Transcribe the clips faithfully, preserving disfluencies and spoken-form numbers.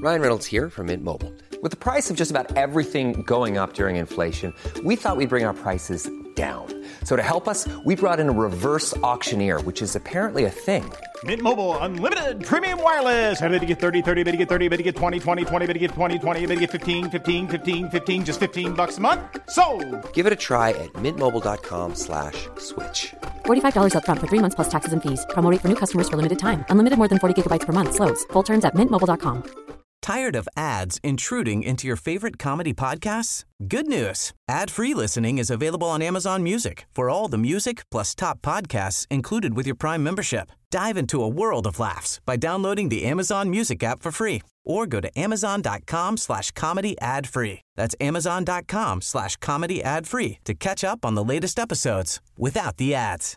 Ryan Reynolds here from Mint Mobile. With the price of just about everything going up during inflation, we thought we'd bring our prices down. So to help us, we brought in a reverse auctioneer, which is apparently a thing. Mint Mobile Unlimited Premium Wireless. How to get thirty, thirty, how to get thirty, how to get twenty, twenty, twenty, how to get twenty, twenty, how to get fifteen, fifteen, fifteen, fifteen, just fifteen bucks a month? Sold! Give it a try at mintmobile.com slash switch. forty-five dollars up front for three months plus taxes and fees. Promo rate for new customers for limited time. Unlimited more than forty gigabytes per month. Slows full terms at mint mobile dot com. Tired of ads intruding into your favorite comedy podcasts? Good news. Ad-free listening is available on Amazon Music for all the music plus top podcasts included with your Prime membership. Dive into a world of laughs by downloading the Amazon Music app for free or go to amazon.com slash comedy ad free. That's amazon.com slash comedy ad free to catch up on the latest episodes without the ads.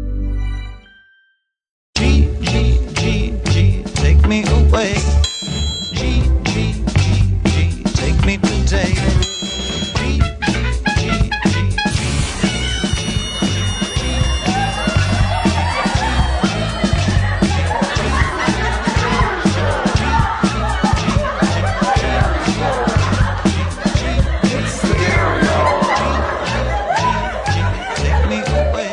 G, G, G, G, take me away. G, G, G, G, take me today. G, G, G, G. Take me away.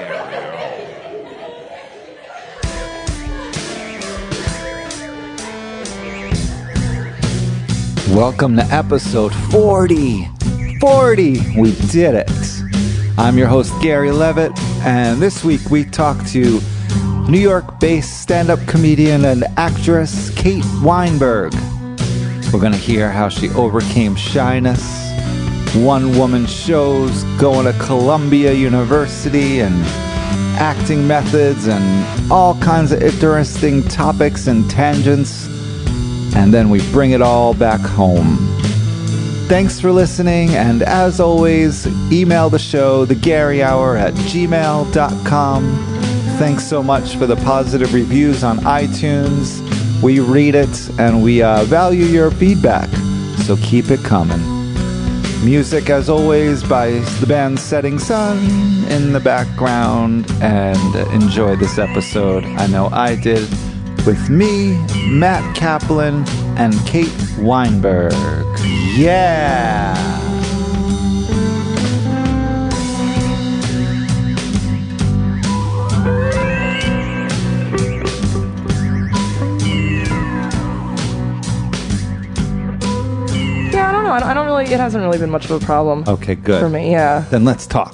Welcome to episode forty. forty! We did it. I'm your host, Gary Levitt, and this week we talk to New York-based stand-up comedian and actress Kate Weinberg. We're going to hear how she overcame shyness, one-woman shows, going to Columbia University, and acting methods, and all kinds of interesting topics and tangents. And then we bring it all back home. Thanks for listening, and as always, email the show, the Gary Hour at gmail dot com. Thanks so much for the positive reviews on iTunes. We read it, and we uh, value your feedback, so keep it coming. Music, as always, by the band Setting Sun in the background, and enjoy this episode. I know I did. With me, Matt Kaplan, and Kate Weinberg. Yeah! Yeah, I don't know. I don't, I don't really, it hasn't really been much of a problem. Okay, good. For me, yeah. Then let's talk.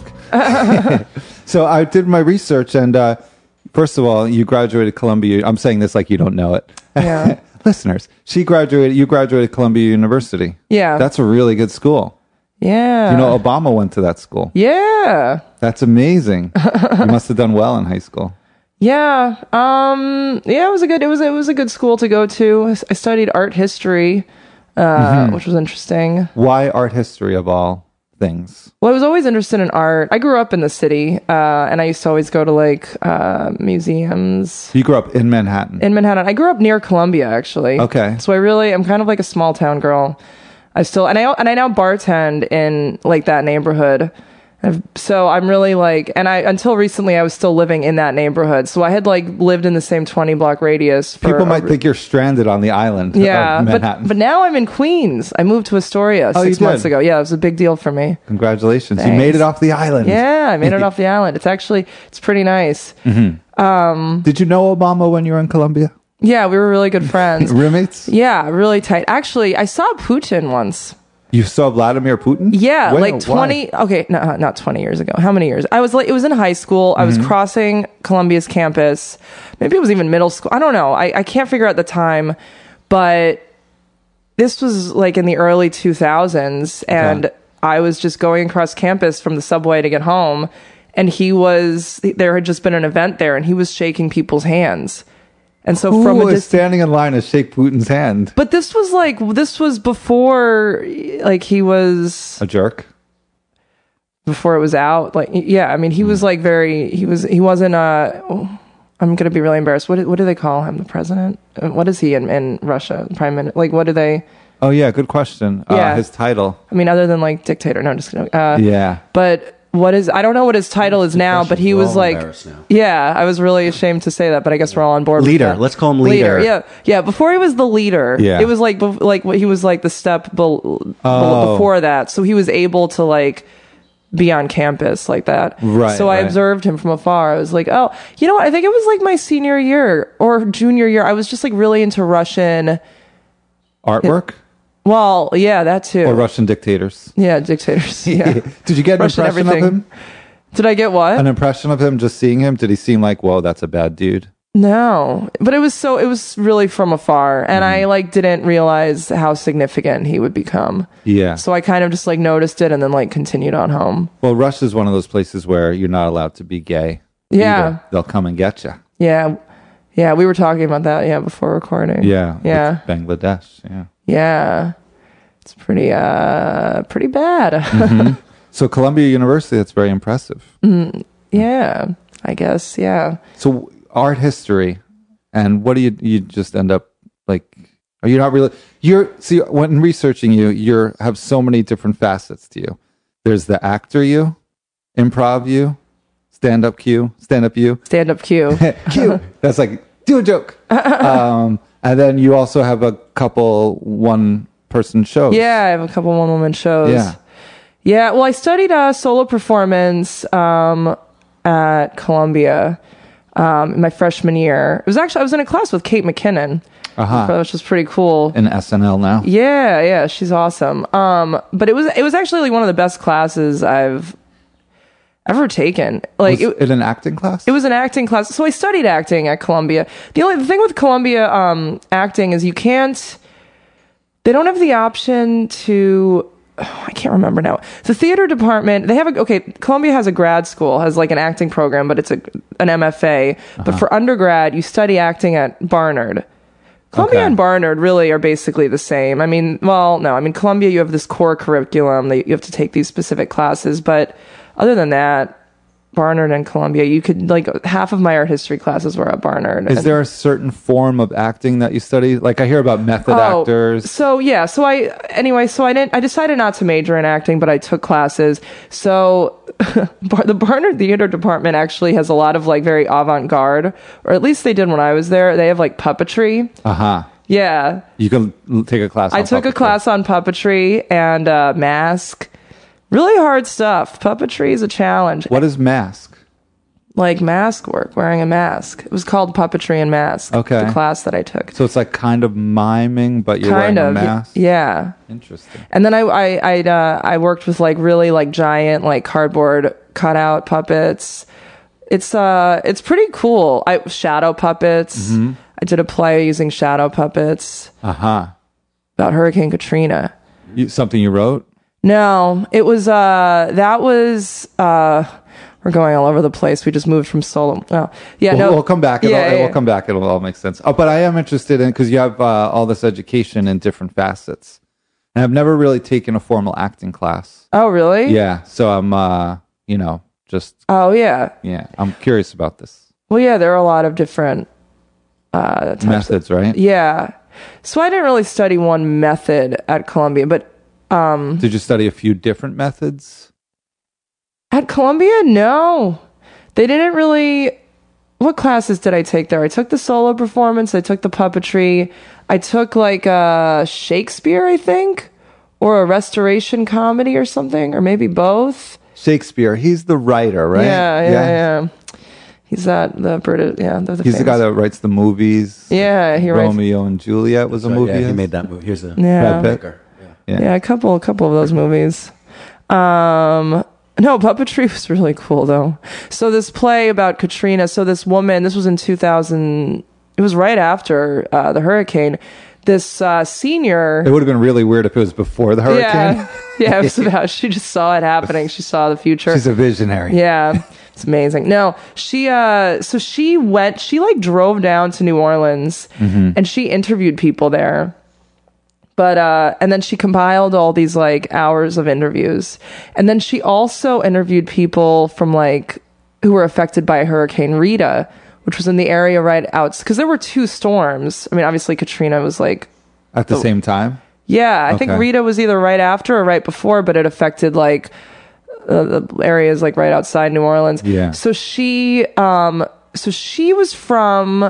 So I did my research, and uh, first of all, you graduated Columbia. I'm saying this like you don't know it. Yeah. Listeners, she graduated, you graduated Columbia University. Yeah. That's a really good school. Yeah. You know, Obama went to that school. Yeah. That's amazing. You must have done well in high school. Yeah. Um, yeah, it was a good, it was, it was a good school to go to. I studied art history, uh, mm-hmm. which was interesting. Why art history of all things? Well, I was always interested in art. I grew up in the city, uh, and I used to always go to like uh, museums. You grew up in Manhattan? In Manhattan. I grew up near Columbia, actually. Okay. So I really, I'm kind of like a small town girl. I still, and I and I now bartend in like that neighborhood. I've, so I'm really like, and I until recently I was still living in that neighborhood. So I had like lived in the same twenty block radius. For People might over, think you're stranded on the island. Yeah, of Manhattan. but but now I'm in Queens. I moved to Astoria oh, six months ago. Yeah, it was a big deal for me. Congratulations! Thanks. You made it off the island. Yeah, I made it off the island. It's actually it's pretty nice. Mm-hmm. Um, Did you know Obama when you were in Columbia? Yeah, we were really good friends. Roommates? Yeah, really tight. Actually, I saw Putin once. You saw Vladimir Putin? Yeah, when, like twenty. Why? Okay, no, not twenty years ago. How many years? I was like, it was in high school. I was mm-hmm. crossing Columbia's campus. Maybe it was even middle school. I don't know. I, I can't figure out the time, but this was like in the early two thousands, and okay. I was just going across campus from the subway to get home, and he was. There had just been an event there, and he was shaking people's hands. And so Who from was a dis- standing in line to shake Putin's hand? But this was like this was before, like he was a jerk. Before it was out, like yeah, I mean he mm. was like very he was he wasn't uh oh, I'm gonna be really embarrassed. What what do they call him? The president? What is he in, in Russia? Prime Minister? Like what do they? Oh yeah, good question. Yeah, uh, his title. I mean, other than like dictator. No, just kidding. Uh, yeah. But what is I don't know what his title is now, but he We're was all like, embarrassed now. yeah, I was really ashamed to say that, but I guess we're all on board. with Leader. that. Let's call him leader. Yeah, yeah. Before he was the leader, Yeah. it was like bef- like he was like the step be- Oh. before that, so he was able to like be on campus like that. Right, So I right. observed him from afar. I was like, oh, you know what? I think it was like my senior year or junior year. I was just like really into Russian. Artwork Well, yeah, that too. or Russian dictators? Yeah, dictators. Yeah. Did you get an Russian impression everything. of him? Did I get what? An impression of him just seeing him? Did he seem like, whoa, that's a bad dude? No, but it was so it was really from afar, and I like didn't realize how significant he would become. Yeah. So I kind of just like noticed it and then like continued on home. Well, Russia is one of those places where you're not allowed to be gay. Yeah. either. They'll come and get you. Yeah, yeah, we were talking about that. Yeah, before recording. Yeah. yeah, with Bangladesh. Yeah. yeah. It's pretty uh pretty bad. So Columbia University, that's very impressive. Yeah, I guess. Yeah. So art history, and what do you you just end up like? Are you not really? You're see when researching you, you're have so many different facets to you. There's the actor you, improv you, stand up you, stand up you, Stand up cue. Q. That's like do a joke. um, and then you also have a couple one person shows. Yeah, I have a couple one woman shows. Yeah. Yeah, well, I studied uh, solo performance um, at Columbia um, in my freshman year. It was actually, I was in a class with Kate McKinnon, Uh-huh. which was pretty cool. In S N L now. Yeah, yeah, she's awesome. Um, but it was it was actually like one of the best classes I've ever taken. Like Was it, it an acting class? it was an acting class. So I studied acting at Columbia. The only the thing with Columbia um, acting is you can't. They don't have the option to. Oh, I can't remember now. The theater department. They have a okay. Columbia has a grad school, has like an acting program, but it's a an M F A. But for undergrad, you study acting at Barnard. Columbia Okay. and Barnard really are basically the same. I mean, well, no, I mean Columbia, you have this core curriculum that you have to take these specific classes, but other than that, Barnard and Columbia, you could like half of my art history classes were at Barnard. Is And- there a certain form of acting that you study? Like I hear about method Oh, actors. So yeah, so I anyway, so I didn't. I decided not to major in acting, but I took classes. So Bar- the Barnard Theater Department actually has a lot of like very avant-garde, or at least they did when I was there. They have like puppetry. Uh huh. Yeah, You can l- take a class. I on took a puppetry. class on puppetry and uh, mask. Really hard stuff. Puppetry is a challenge. What is mask? Like mask work, wearing a mask. It was called puppetry and mask. Okay. The class that I took. So it's like kind of miming, but you're kind wearing of. a mask. Yeah. Interesting. And then I I I uh, I worked with like really like giant like cardboard cutout puppets. It's uh it's pretty cool. I shadow puppets. Mm-hmm. I did a play using shadow puppets Uh huh. about Hurricane Katrina. You, something you wrote? No, it was uh that was uh we're going all over the place. We just moved from solo. Well, yeah, We'll, no, we'll come back. It'll, Yeah, yeah, We'll yeah. come back. It'll all make sense. Oh, but I am interested in because you have uh, all this education in different facets, and I've never really taken a formal acting class. Oh, really? Yeah, so I'm, uh, you know, just Oh, yeah. yeah, I'm curious about this Well, yeah, there are a lot of different uh types of- methods, right? Yeah. So I didn't really study one method at Columbia, but Did you study a few different methods? at Columbia, no. They didn't really. What classes did I take there? I took the solo performance, I took the puppetry, I took like uh, Shakespeare, I think, or a restoration comedy or something, or maybe both. Shakespeare. He's the writer, right? Yeah, yeah, yeah. He's that the British. Yeah, the, the He's the guy famous- that writes the movies. Yeah, he writes. Romeo and Juliet was a Right, movie. yeah, he his? made that movie. Here's a Yeah. Brad Pitt. Picker. Yeah. Yeah. Yeah, a couple, a couple of those movies. Um, no, puppetry was really cool though. So this play about Katrina. So this woman. This was in two thousand. It was right after uh, the hurricane. This uh, senior. It would have been really weird if it was before the hurricane. Yeah, yeah. It was about. She just saw it happening. She saw the future. She's a visionary. Yeah, it's amazing. No, she uh so she went she like drove down to New Orleans and she interviewed people there. But uh and then she compiled all these like hours of interviews. And then she also interviewed people from like who were affected by Hurricane Rita, which was in the area right out cuz there were two storms. I mean, obviously Katrina was like At the same time. yeah, I think Okay. Rita was either right after or right before, but it affected like uh, the areas like right outside New Orleans. Yeah. So she, um, so she was from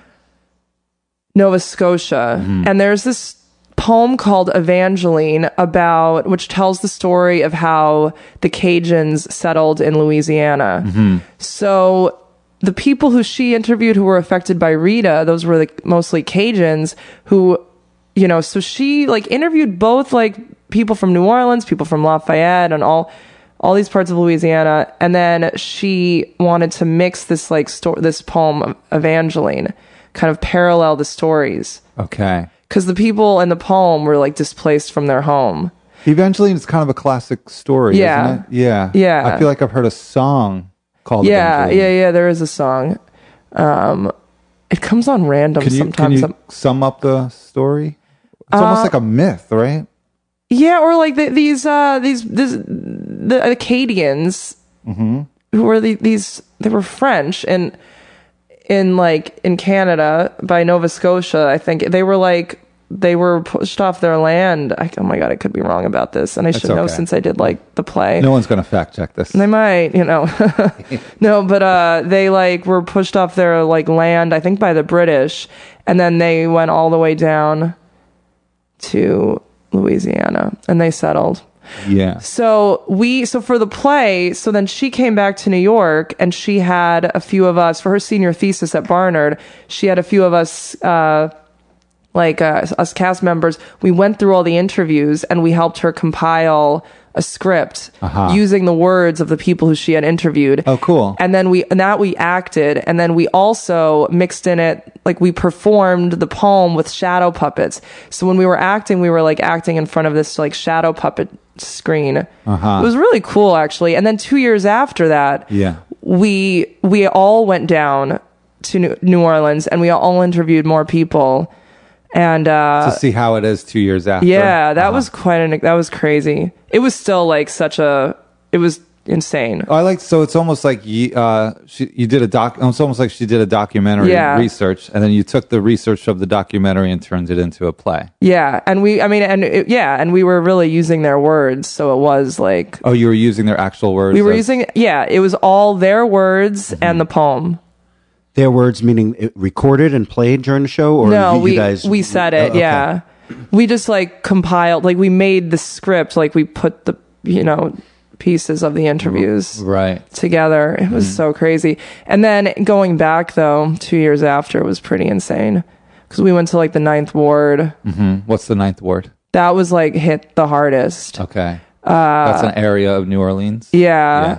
Nova Scotia, Mm-hmm. and there's this poem called Evangeline about which tells the story of how the Cajuns settled in Louisiana. Mm-hmm. So the people who she interviewed who were affected by Rita, those were like mostly Cajuns who, you know, so she like interviewed both like people from New Orleans, people from Lafayette, and all all these parts of Louisiana, and then she wanted to mix this like sto- this poem Evangeline, kind of parallel the stories. Okay. Because the people in the poem were like displaced from their home. Evangeline is kind of a classic story, Yeah. isn't it? Yeah. Yeah. I feel like I've heard a song called Yeah, Evangeline. yeah, yeah. There is a song. Um, it comes on random Can you, sometimes. can you sum up the story? It's almost Uh, like a myth, right? Yeah, or like the, these uh, these this, the Acadians Mm-hmm. who were the, these they were French and in like in Canada by Nova Scotia. I think they were like they were pushed off their land. I, oh my god, I could be wrong about this, and I should know okay. since I did like the play. No one's going to fact check this. They might, you know. No, but uh, they like were pushed off their like land, I think by the British, and then they went all the way down to Louisiana and they settled. Yeah. So we, so for the play, so then she came back to New York and she had a few of us for her senior thesis at Barnard. She had a few of us, uh, like uh, us cast members. We went through all the interviews and we helped her compile a script Uh-huh. using the words of the people who she had interviewed. Oh, cool. And then we, and that we acted, and then we also mixed in it, like we performed the poem with shadow puppets. So when we were acting, we were like acting in front of this like shadow puppet screen. Uh-huh. It was really cool, actually. And then two years after that, Yeah. we we all went down to New- New Orleans, and we all interviewed more people. And uh, To see how it is two years after. yeah, that Uh-huh. was quite an that was crazy. It was still like such a it was insane. Oh, I like, so it's almost like you, uh, she, you did a doc, it's almost like she did a documentary Yeah. research, and then you took the research of the documentary and turned it into a play. Yeah, and we I mean and it, yeah, and we were really using their words, so it was like Oh, you were using their actual words? we were as- using yeah, it was all their words and the poem. Their words meaning it recorded and played during the show, or No, you, you we guys we said it. Oh, okay. Yeah, we just like compiled, like we made the script, like we put the you know pieces of the interviews Right. together. It was so crazy. And then going back though, two years after was pretty insane because we went to like the Ninth Ward. Hmm. What's the ninth ward? That was like hit the hardest. Okay. Uh, That's an area of New Orleans? Yeah.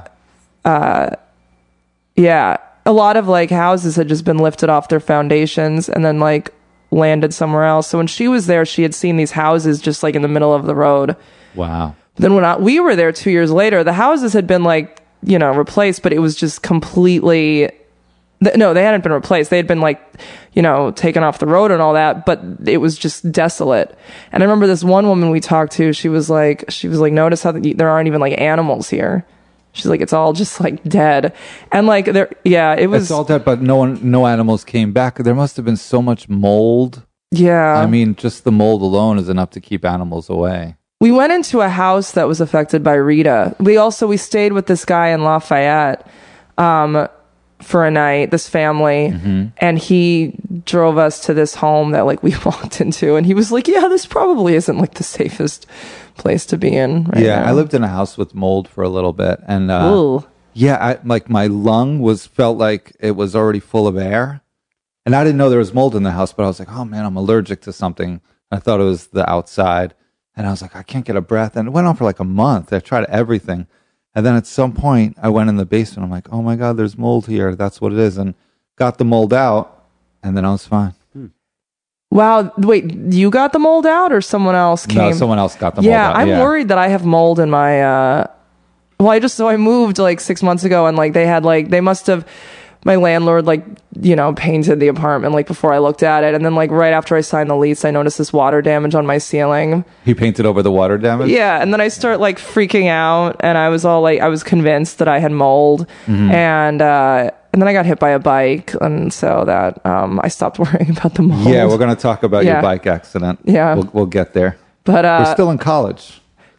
Yeah. A lot of like houses had just been lifted off their foundations and then like landed somewhere else. So when she was there, she had seen these houses just like in the middle of the road. Wow. Then when I, we were there two years later, the houses had been like, you know, replaced, but it was just completely, th- no, they hadn't been replaced. They had been like, you know, taken off the road and all that, but it was just desolate. And I remember this one woman we talked to, she was like, she was like, notice how the, there aren't even like animals here. She's like, it's all just like dead. And like there, yeah, it was, It's all dead, but no one, no animals came back. There must have been so much mold. yeah. I mean, just the mold alone is enough to keep animals away. We went into a house that was affected by Rita. We also, we stayed with this guy in Lafayette um, for a night, this family, Mm-hmm. and he drove us to this home that like we walked into, and he was like, yeah, this probably isn't like the safest place to be in right Yeah, now. I lived in a house with mold for a little bit, and uh, Ooh. yeah, I, like my lung was felt like it was already full of air, and I didn't know there was mold in the house. But I was like, oh man, I'm allergic to something. I thought it was the outside, and I was like, I can't get a breath, and it went on for like a month. I tried everything, and then at some point, I went in the basement. I'm like, oh my god, there's mold here. That's what it is, and got the mold out, and then I was fine. Wow. Wait, you got the mold out or someone else came? No, someone else got the mold yeah, out. I'm yeah. worried that I have mold in my uh well, I just so I moved like six months ago and like they had like they must have my landlord like, you know, painted the apartment like before I looked at it, and then like right after I signed the lease I noticed this water damage on my ceiling. He painted over the water damage. Yeah, and then I start like freaking out and I was all like I was convinced that I had mold. Mm-hmm. And uh and then I got hit by a bike, and so that um I stopped worrying about the mold. Yeah, we're going to talk about Yeah. your bike accident. Yeah. We'll, we'll get there. But uh We're still in college.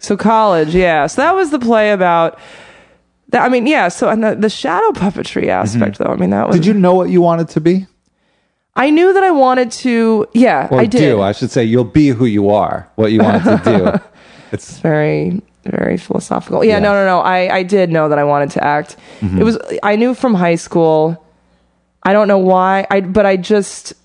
So college, yeah. So that was the play about that. I mean, yeah. So and the, the shadow puppetry aspect, though. I mean, that was. Did you know what you wanted to be? I knew that I wanted to. Yeah, Or I did. do I should say you'll be who you are. What you wanted to do. It's very, very philosophical. Yeah, Yeah. no, no, no. I, I did know that I wanted to act. Mm-hmm. It was. I knew from high school. I don't know why. I but I just.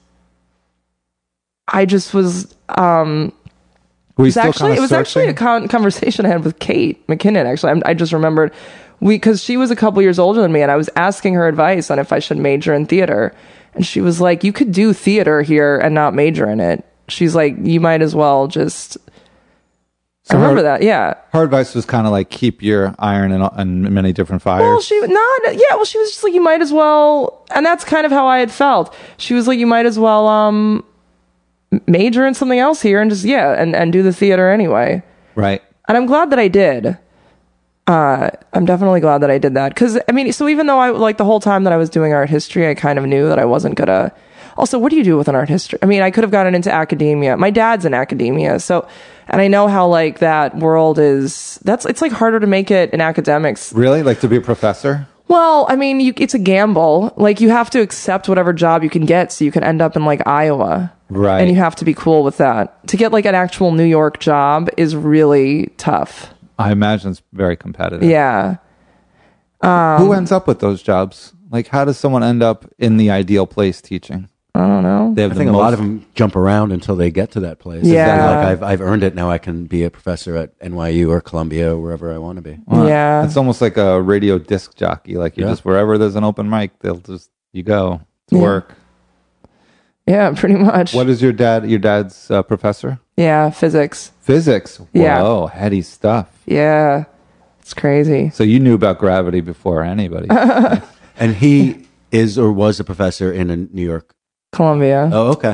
I just was. Um, were you It was still actually, kind it of was actually a searching? con- conversation I had with Kate McKinnon. Actually, I'm, I just remembered we because she was a couple years older than me, and I was asking her advice on if I should major in theater, and she was like, "You could do theater here and not major in it." She's like, "You might as well just." So I remember her- that. Yeah. Her advice was kind of like keep your iron in, in many different fires. Well, she not. Yeah. Well, she was just like, "You might as well," and that's kind of how I had felt. She was like, "You might as well um major in something else here and just yeah and and do the theater anyway." Right. And I'm glad that I did. Uh, I'm definitely glad that I did that. Because, I mean, so even though I, like, the whole time that I was doing art history, I kind of knew that I wasn't going to... Also, what do you do with an art history? I mean, I could have gotten into academia. My dad's in academia, so... And I know how, like, that world is... That's It's, like, harder to make it in academics. Really? Like to be a professor? Well, I mean, you, it's a gamble. Like, you have to accept whatever job you can get so you can end up in, like, Iowa. Right. And you have to be cool with that. To get, like, an actual New York job is really tough. I imagine it's very competitive. Yeah. Who ends up with those jobs? Like, how does someone end up in the ideal place teaching? I don't know. They have I the think a most- lot of them jump around until they get to that place. Yeah. It's like I've I've earned it. Now I can be a professor at N Y U or Columbia or wherever I want to be. Wow. Yeah. It's almost like a radio disc jockey. Like you Yeah. just wherever there's an open mic, they'll just you go to Yeah. work. Yeah, pretty much. What is your dad? Your dad's uh, professor? Yeah, physics. Physics. Yeah. Whoa, heady stuff. Yeah. It's crazy. So you knew about gravity before anybody. And he is or was a professor in a New York. Columbia. Oh, okay.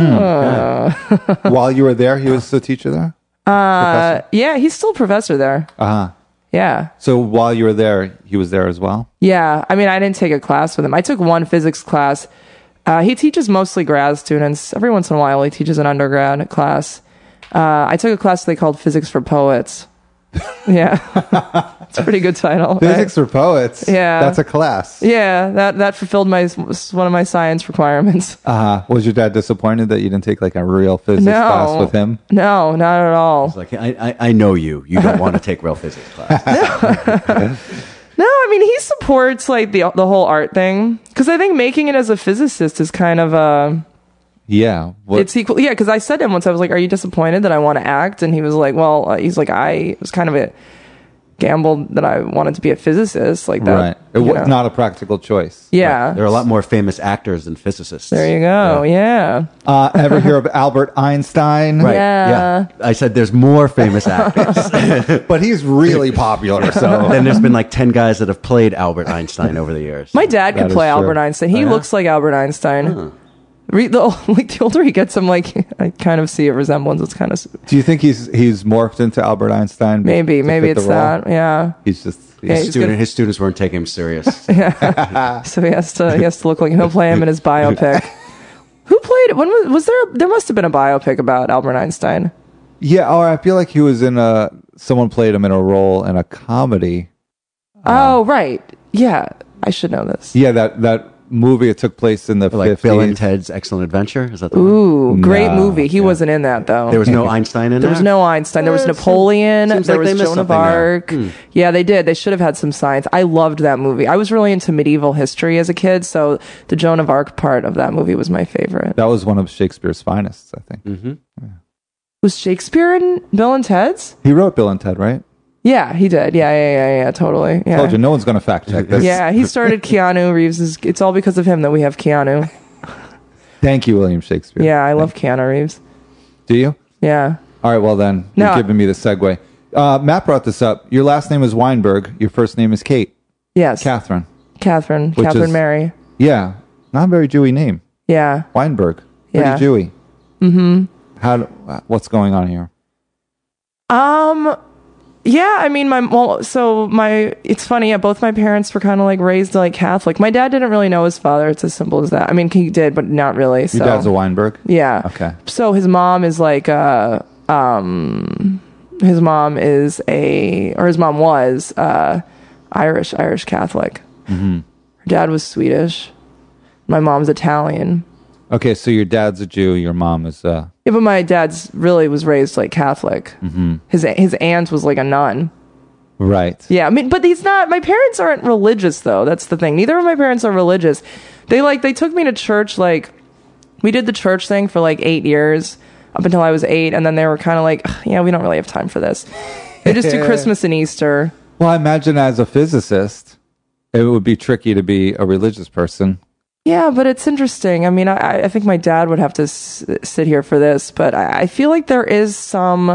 While you were there, he was the teacher there. Uh, yeah, he's still a professor there. Uh huh. Yeah. So while you were there, he was there as well. Yeah. I mean, I didn't take a class with him. I took one physics class. Uh, he teaches mostly grad students. Every once in a while, he teaches an undergrad class. Uh, I took a class they called Physics for Poets. Yeah. It's a pretty good title. Physics right? for poets. Yeah. That's a class. Yeah, that, that fulfilled my one of my science requirements. Uh huh. Was your dad disappointed that you didn't take like a real physics No. class with him? No, not at all. It's like I, I I know you. You don't want to take real physics class. No, I mean, he supports like the the whole art thing because I think making it as a physicist is kind of a Yeah. What, it's equal. Yeah, because I said to him once, I was like, "Are you disappointed that I want to act?" And he was like, "Well, uh, he's like, I it was kind of a gamble that I wanted to be a physicist like that." right. It you was know. not a practical choice. Yeah. There are a lot more famous actors than physicists. There you go. Yeah. Uh, ever hear of Albert Einstein? Right. Yeah. Yeah. I said there's more famous actors. But he's really popular. So Then there's been like ten guys that have played Albert Einstein over the years. My dad That could is play true. Albert Einstein. He Oh, yeah? looks like Albert Einstein. Re- the, like the older he gets, I'm like, I kind of see a resemblance. It's kind of do you think he's he's morphed into Albert Einstein? maybe, to maybe fit the it's role? that. Yeah. He's just Yeah, his, he's student, good. his students weren't taking him serious. So he has to he has to look like he'll play him in his biopic. Who played it? When was, was there? There must have been a biopic about Albert Einstein. yeah. Or I feel like he was in a someone played him in a role in a comedy. Oh right, yeah. I should know this. Yeah, that that movie. It took place in the Like fifties. Bill and Ted's Excellent Adventure. Is that the one? Ooh, great No, movie. He wasn't in that though. There was no Einstein in There there. was no Einstein. There was Eh, Napoleon. seems there like they was missed Joan of something there. Arc. Hmm. Yeah, they did. They should have had some science. I loved that movie. I was really into medieval history as a kid, so the Joan of Arc part of that movie was my favorite. That was one of Shakespeare's finest, I think. Mm-hmm. Was Shakespeare in Bill and Ted's? He wrote Bill and Ted, right? Yeah, he did. Yeah, yeah, yeah, yeah, totally. Yeah. Told you, no one's going to fact check this. Yeah, he started Keanu Reeves. It's all because of him that we have Keanu. Thank you, William Shakespeare. Yeah, I love Keanu Reeves. Do you? Yeah. All right, well then, No. you're giving me the segue. Uh, Matt brought this up. Your last name is Weinberg. Your first name is Kate. Yes. Catherine. Catherine. Which Catherine is- Mary. Yeah. Not a very Jewy name. Yeah. Weinberg. Pretty Yeah. Jewy. Mm-hmm. How? do- What's going on here? Um, yeah, I mean, my, well, so my, it's funny, yeah, both my parents were kind of like raised like Catholic. My dad didn't really know his father. It's as simple as that. I mean, he did, but not really. So. Your dad's a Weinberg? Yeah. Okay. So his mom is like, uh, um, his mom is a, or his mom was uh, Irish, Irish Catholic. Mm-hmm. Her dad was Swedish. My mom's Italian. Okay, so your dad's a Jew, your mom is uh Yeah, but my dad's really was raised like Catholic. Mm-hmm. His his aunt was like a nun. Right. Yeah, I mean, but he's not. My parents aren't religious, though. That's the thing. Neither of my parents are religious. They like they took me to church. Like we did the church thing for like eight years up until I was eight, and then they were kind of like, yeah, we don't really have time for this. They just do Christmas and Easter. Well, I imagine as a physicist, it would be tricky to be a religious person. Yeah, but it's interesting. I mean, I, I think my dad would have to s- sit here for this, but I, I feel like there is some.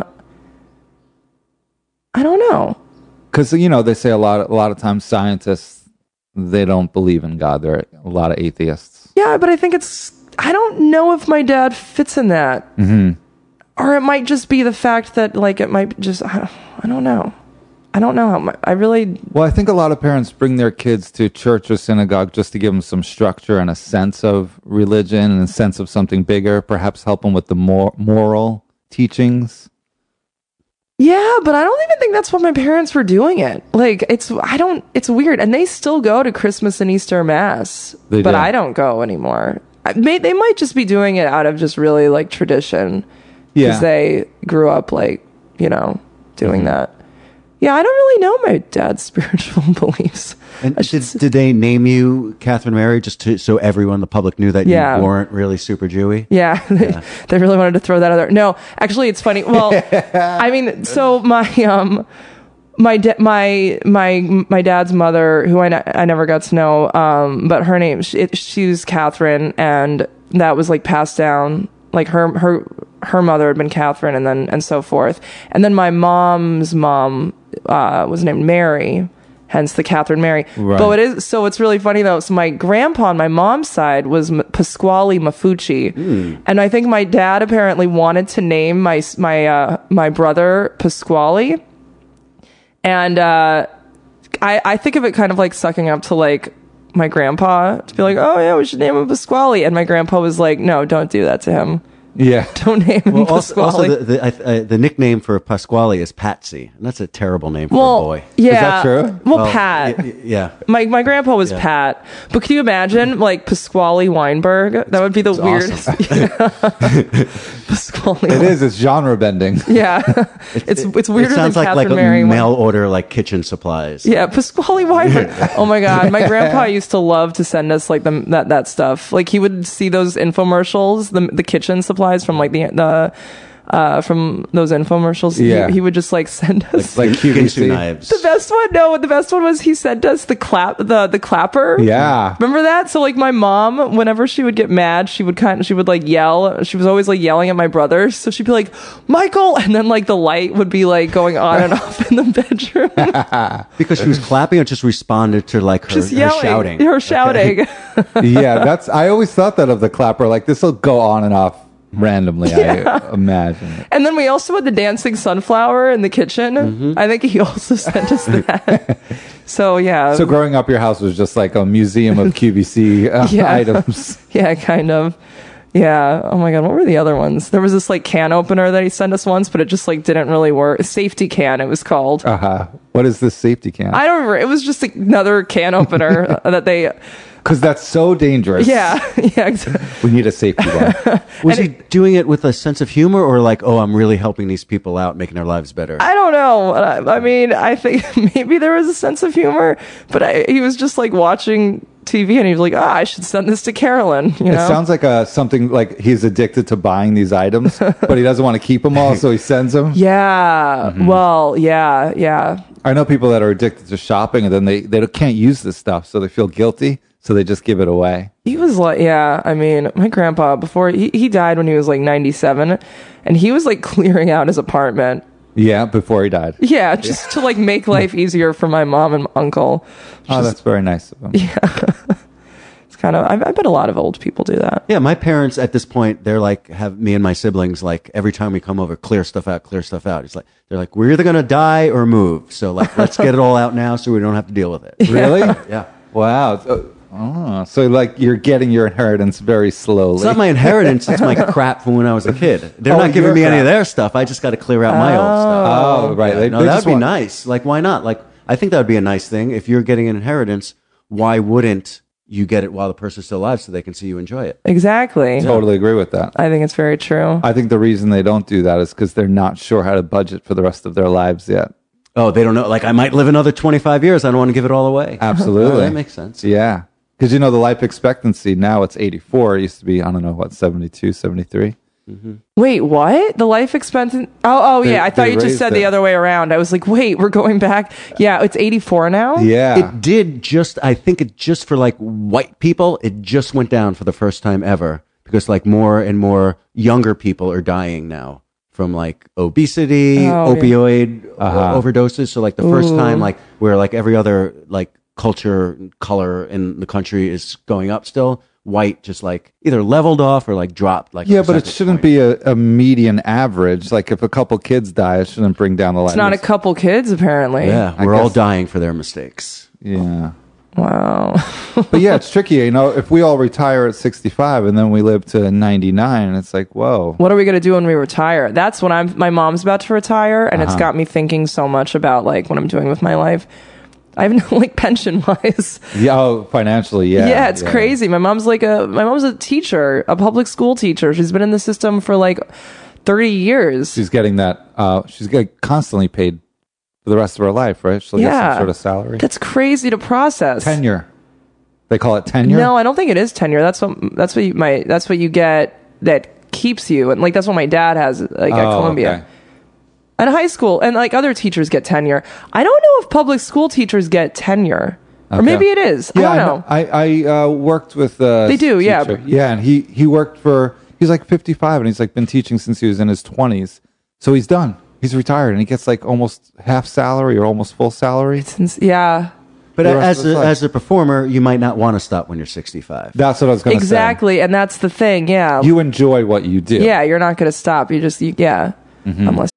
I don't know. Because, you know, they say a lot, a lot of times scientists, they don't believe in God. There are a lot of atheists. Yeah, but I think it's, I don't know if my dad fits in that. Mm-hmm. Or it might just be the fact that, like, it might just, I, I don't know. I don't know how much, I really. Well, I think a lot of parents bring their kids to church or synagogue just to give them some structure and a sense of religion and a sense of something bigger, perhaps help them with the more moral teachings. Yeah, but I don't even think that's what my parents were doing it. Like, it's, I don't, it's weird. And they still go to Christmas and Easter Mass, They but do. I don't go anymore. I may, they might just be doing it out of just really, like, tradition. Yeah. Because they grew up, like, you know, doing that. Yeah, I don't really know my dad's spiritual beliefs. And I did, should s- did they name you Catherine Mary just to, so everyone in the public knew that Yeah. you weren't really super Jewy? Yeah, they, they really wanted to throw that out there. No, actually, it's funny. Well, I mean, so my um, my da- my my my dad's mother, who I, ne- I never got to know, um, but her name she, she was Catherine, and that was like passed down. Like her her her mother had been Catherine, and then and so forth. And then my mom's mom uh, was named Mary. Hence the Catherine Mary. Right. But it is so it's really funny though. So my grandpa on my mom's side was M- Pasquale Mafucci, Mm. and I think my dad apparently wanted to name my s- my uh, my brother Pasquale, and uh, I I think of it kind of like sucking up to like my grandpa to be like, oh yeah, we should name him Pasquale, and my grandpa was like, no, don't do that to him. Yeah. Don't name him Well, also, Pasquale. also the, the, uh, the nickname for Pasquale is Patsy, and that's a terrible name for well, a boy. yeah, Is that true? Well, Well, Pat. y- y- yeah. My my grandpa was Yeah. Pat, but can you imagine like Pasquale Weinberg? That would be the weirdest. Pasquale. It is. It's genre bending. Yeah, it's it's weirder It sounds than like Catherine like a Mary. mail order, like kitchen supplies. Yeah, Pasquale Weinberg. Oh my God, my grandpa used to love to send us like the that that stuff. Like he would see those infomercials, the the kitchen supplies from like the the. Uh, from those infomercials, Yeah. he, he would just like send us Like Q V C. Ginsu knives. the best one. No, the best one was he sent us the clap, the the clapper. Yeah. Remember that? So like my mom, whenever she would get mad, she would kind of, she would like yell. She was always like yelling at my brother. So she'd be like, Michael, and then like the light would be like going on and off in the bedroom. Because she was clapping or just responded to like her, Just her yelling. shouting. Her shouting. Yeah, that's. I always thought that of the clapper. Like this will go on and off randomly. I imagine. And then we also had the dancing sunflower in the kitchen. Mm-hmm. I think he also sent us that. So yeah. So growing up, your house was just like a museum of Q V C uh, Yeah. items. Yeah, kind of. Yeah. Oh my God. What were the other ones? There was this like can opener that he sent us once, but it just like didn't really work. Safety can, it was called. Uh huh. What is this safety can? I don't remember. It was just another can opener that they. Because that's so dangerous. Yeah. Yeah. Exactly. We need a safety one. Was he doing it with a sense of humor or like, oh, I'm really helping these people out, making their lives better? I don't know. I, I mean, I think maybe there was a sense of humor, but I, he was just like watching T V and he was like, ah, I should send this to Carolyn. You know? It sounds like a, something like he's addicted to buying these items, but he doesn't want to keep them all, so he sends them. Yeah. Mm-hmm. Well, yeah. Yeah. I know people that are addicted to shopping, and then they, they can't use this stuff, so they feel guilty, so they just give it away. He was like, yeah, I mean, my grandpa, before he, he died when he was like ninety-seven, and he was like clearing out his apartment. Yeah, before he died. Yeah, just to like make life easier for my mom and uncle. Oh, that's very nice of him. It's kind of, I, I bet a lot of old people do that. Yeah, my parents at this point, they're like, have me and my siblings, like every time we come over, clear stuff out, clear stuff out. It's like, they're like, we're either going to die or move. So like, let's get it all out now so we don't have to deal with it. Really? Yeah. Wow. So, Oh, so like you're getting your inheritance very slowly. It's not my inheritance. It's my crap from when I was a kid. They're Oh, not giving your me any crap. of their stuff. I just got to clear out my old stuff. Oh, right. They- no, they that just would be want- nice. Like, why not? Like, I think that would be a nice thing. If you're getting an inheritance, why wouldn't you get it while the person's still alive so they can see you enjoy it? Exactly. Totally agree with that. I think it's very true. I think the reason they don't do that is because they're not sure how to budget for the rest of their lives yet. Oh, they don't know. Like, I might live another twenty-five years. I don't want to give it all away. Absolutely. Oh, that makes sense. Yeah. Because, you know, the life expectancy now it's eighty-four. It used to be, I don't know, what, seventy-two, seventy-three? Wait, what? The life expectancy? Oh, oh, They- yeah. I thought they you just raised said it. the other way around. I was like, wait, we're going back. Yeah, it's eighty-four now? Yeah. It did just, I think it just for like white people, it just went down for the first time ever because like more and more younger people are dying now from like obesity, Oh, yeah. opioid Uh-huh. o- overdoses. So like the first time, like where like every other like culture, color in the country is going up still, white just like either leveled off or like dropped. Like Yeah, a but it percentage shouldn't point. be a, a median average. Like if a couple kids die, it shouldn't bring down the life. It's not a couple kids, apparently. Yeah, I we're all guess- dying for their mistakes. Yeah. Wow. But yeah, it's tricky. You know, if we all retire at sixty-five and then we live to ninety-nine, it's like, whoa. What are we going to do when we retire? That's when I'm, my mom's about to retire, and it's got me thinking so much about like what I'm doing with my life. I have no like pension wise. Yeah, oh, financially, yeah. Yeah, it's crazy. My mom's like a my mom's a teacher, a public school teacher. She's been in the system for like thirty years. She's getting that. Uh, she's getting constantly paid for the rest of her life, right? She'll get Yeah. some sort of salary. That's crazy to process. Tenure. They call it tenure. No, I don't think it is tenure. That's what that's what you my that's what you get that keeps you, and like that's what my dad has like at Oh, Columbia. okay. And high school, and like other teachers get tenure. I don't know if public school teachers get tenure, or Okay. maybe it is. Yeah, I don't know. I I uh, worked with. Uh, They do, yeah. teacher. Yeah, and he he worked for. He's like fifty-five, and he's like been teaching since he was in his twenties. So he's done. He's retired, and he gets like almost half salary or almost full salary. Since, yeah, But The rest as of his a, life. as a performer, you might not want to stop when you're sixty-five. That's what I was going to say. exactly, and that's the thing. Yeah, You enjoy what you do. yeah, you're not going to stop. You just, you, yeah, Mm-hmm. unless.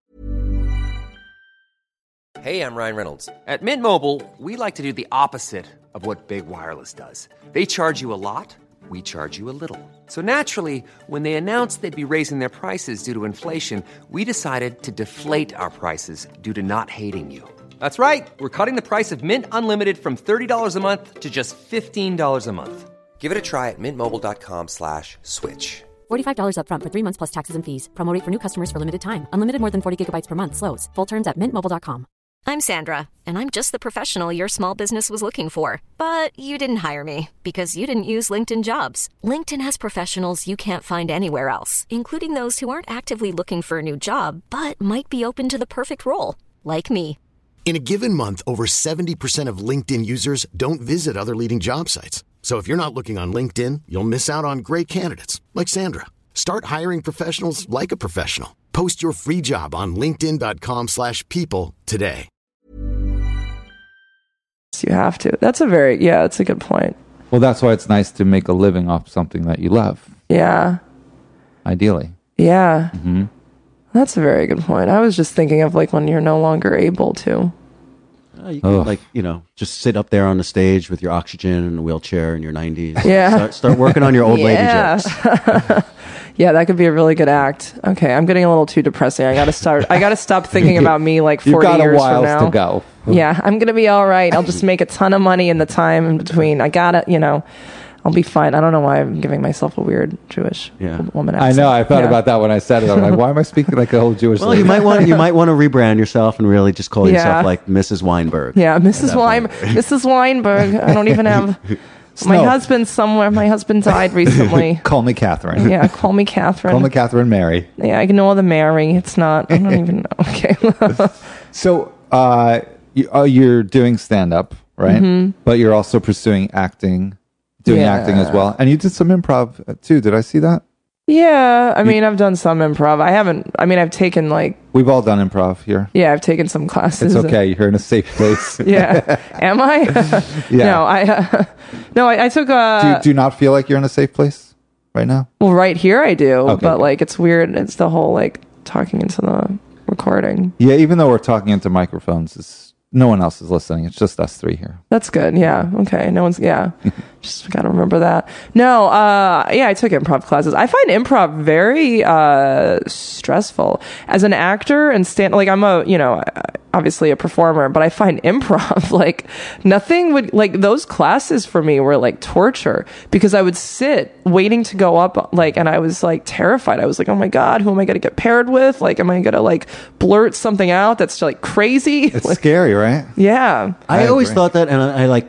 Hey, I'm Ryan Reynolds. At Mint Mobile, we like to do the opposite of what Big Wireless does. They charge you a lot, we charge you a little. So naturally, when they announced they'd be raising their prices due to inflation, we decided to deflate our prices due to not hating you. That's right. We're cutting the price of Mint Unlimited from thirty dollars a month to just fifteen dollars a month. Give it a try at mintmobile.com slash switch. forty-five dollars up front for three months plus taxes and fees. Promo rate for new customers for limited time. Unlimited more than forty gigabytes per month. Slows full terms at mint mobile dot com. I'm Sandra, and I'm just the professional your small business was looking for. But you didn't hire me because you didn't use LinkedIn Jobs. LinkedIn has professionals you can't find anywhere else, including those who aren't actively looking for a new job, but might be open to the perfect role, like me. In a given month, over seventy percent of LinkedIn users don't visit other leading job sites. So if you're not looking on LinkedIn, you'll miss out on great candidates like Sandra. Start hiring professionals like a professional. Post your free job on linkedin.com slash people today. You have to. That's a very, yeah, that's a good point. Well, that's why it's nice to make a living off something that you love, Yeah. ideally. Yeah. Mm-hmm. That's a very good point. I was just thinking of like when you're no longer able to. Uh, you can, Ugh. like, you know, just sit up there on the stage with your oxygen and a wheelchair in your nineties. Yeah. Start, start working on your old Yeah. lady jokes. Yeah, that could be a really good act. Okay, I'm getting a little too depressing. I gotta start. I gotta stop thinking about me like You've forty got a years while from now. to go. Yeah, I'm gonna be all right. I'll just make a ton of money in the time in between. I gotta, you know, I'll be fine. I don't know why I'm giving myself a weird Jewish Yeah. woman I accent. know. I thought Yeah. about that when I said it. I'm like, why am I speaking like an old Jewish Well, lady? you might want you might want to rebrand yourself and really just call Yeah. yourself like Missus Weinberg. Yeah, Missus Wein, Missus Weinberg. I don't even have my Snow. husband somewhere. My husband died recently. Call me Catherine. Yeah, call me Catherine. Call me Catherine Mary. Yeah, ignore the Mary. It's not. I don't even know. Okay. So uh, you, uh, you're doing stand up, right? Mm-hmm. But you're also pursuing acting, doing Yeah. acting as well. And you did some improv uh, too. Did I see that? Yeah, I mean, I've done some improv. I haven't. I mean, I've taken like. We've all done improv here. Yeah, I've taken some classes. It's okay. You're in a safe place. Yeah. Am I? Yeah. No, I. Uh, no, I, I took a. do, you, do you not feel like you're in a safe place right now? Well, right here I do, Okay, but good. like it's weird. It's the whole like talking into the recording. Yeah, even though we're talking into microphones, it's no one else is listening. It's just us three here. That's good. Yeah. Okay. No one's, yeah. Just got to remember that. No, uh, yeah, I took improv classes. I find improv very, uh, stressful. As an actor and stand, like I'm a, you know, obviously a performer, but I find improv, like nothing would, like those classes for me were like torture because I would sit waiting to go up, like, and I was like terrified. I was like, oh my God, who am I going to get paired with? Like, am I going to like blurt something out that's like crazy? It's like, scary, right? Yeah. I, I always agree. thought that, and I, I like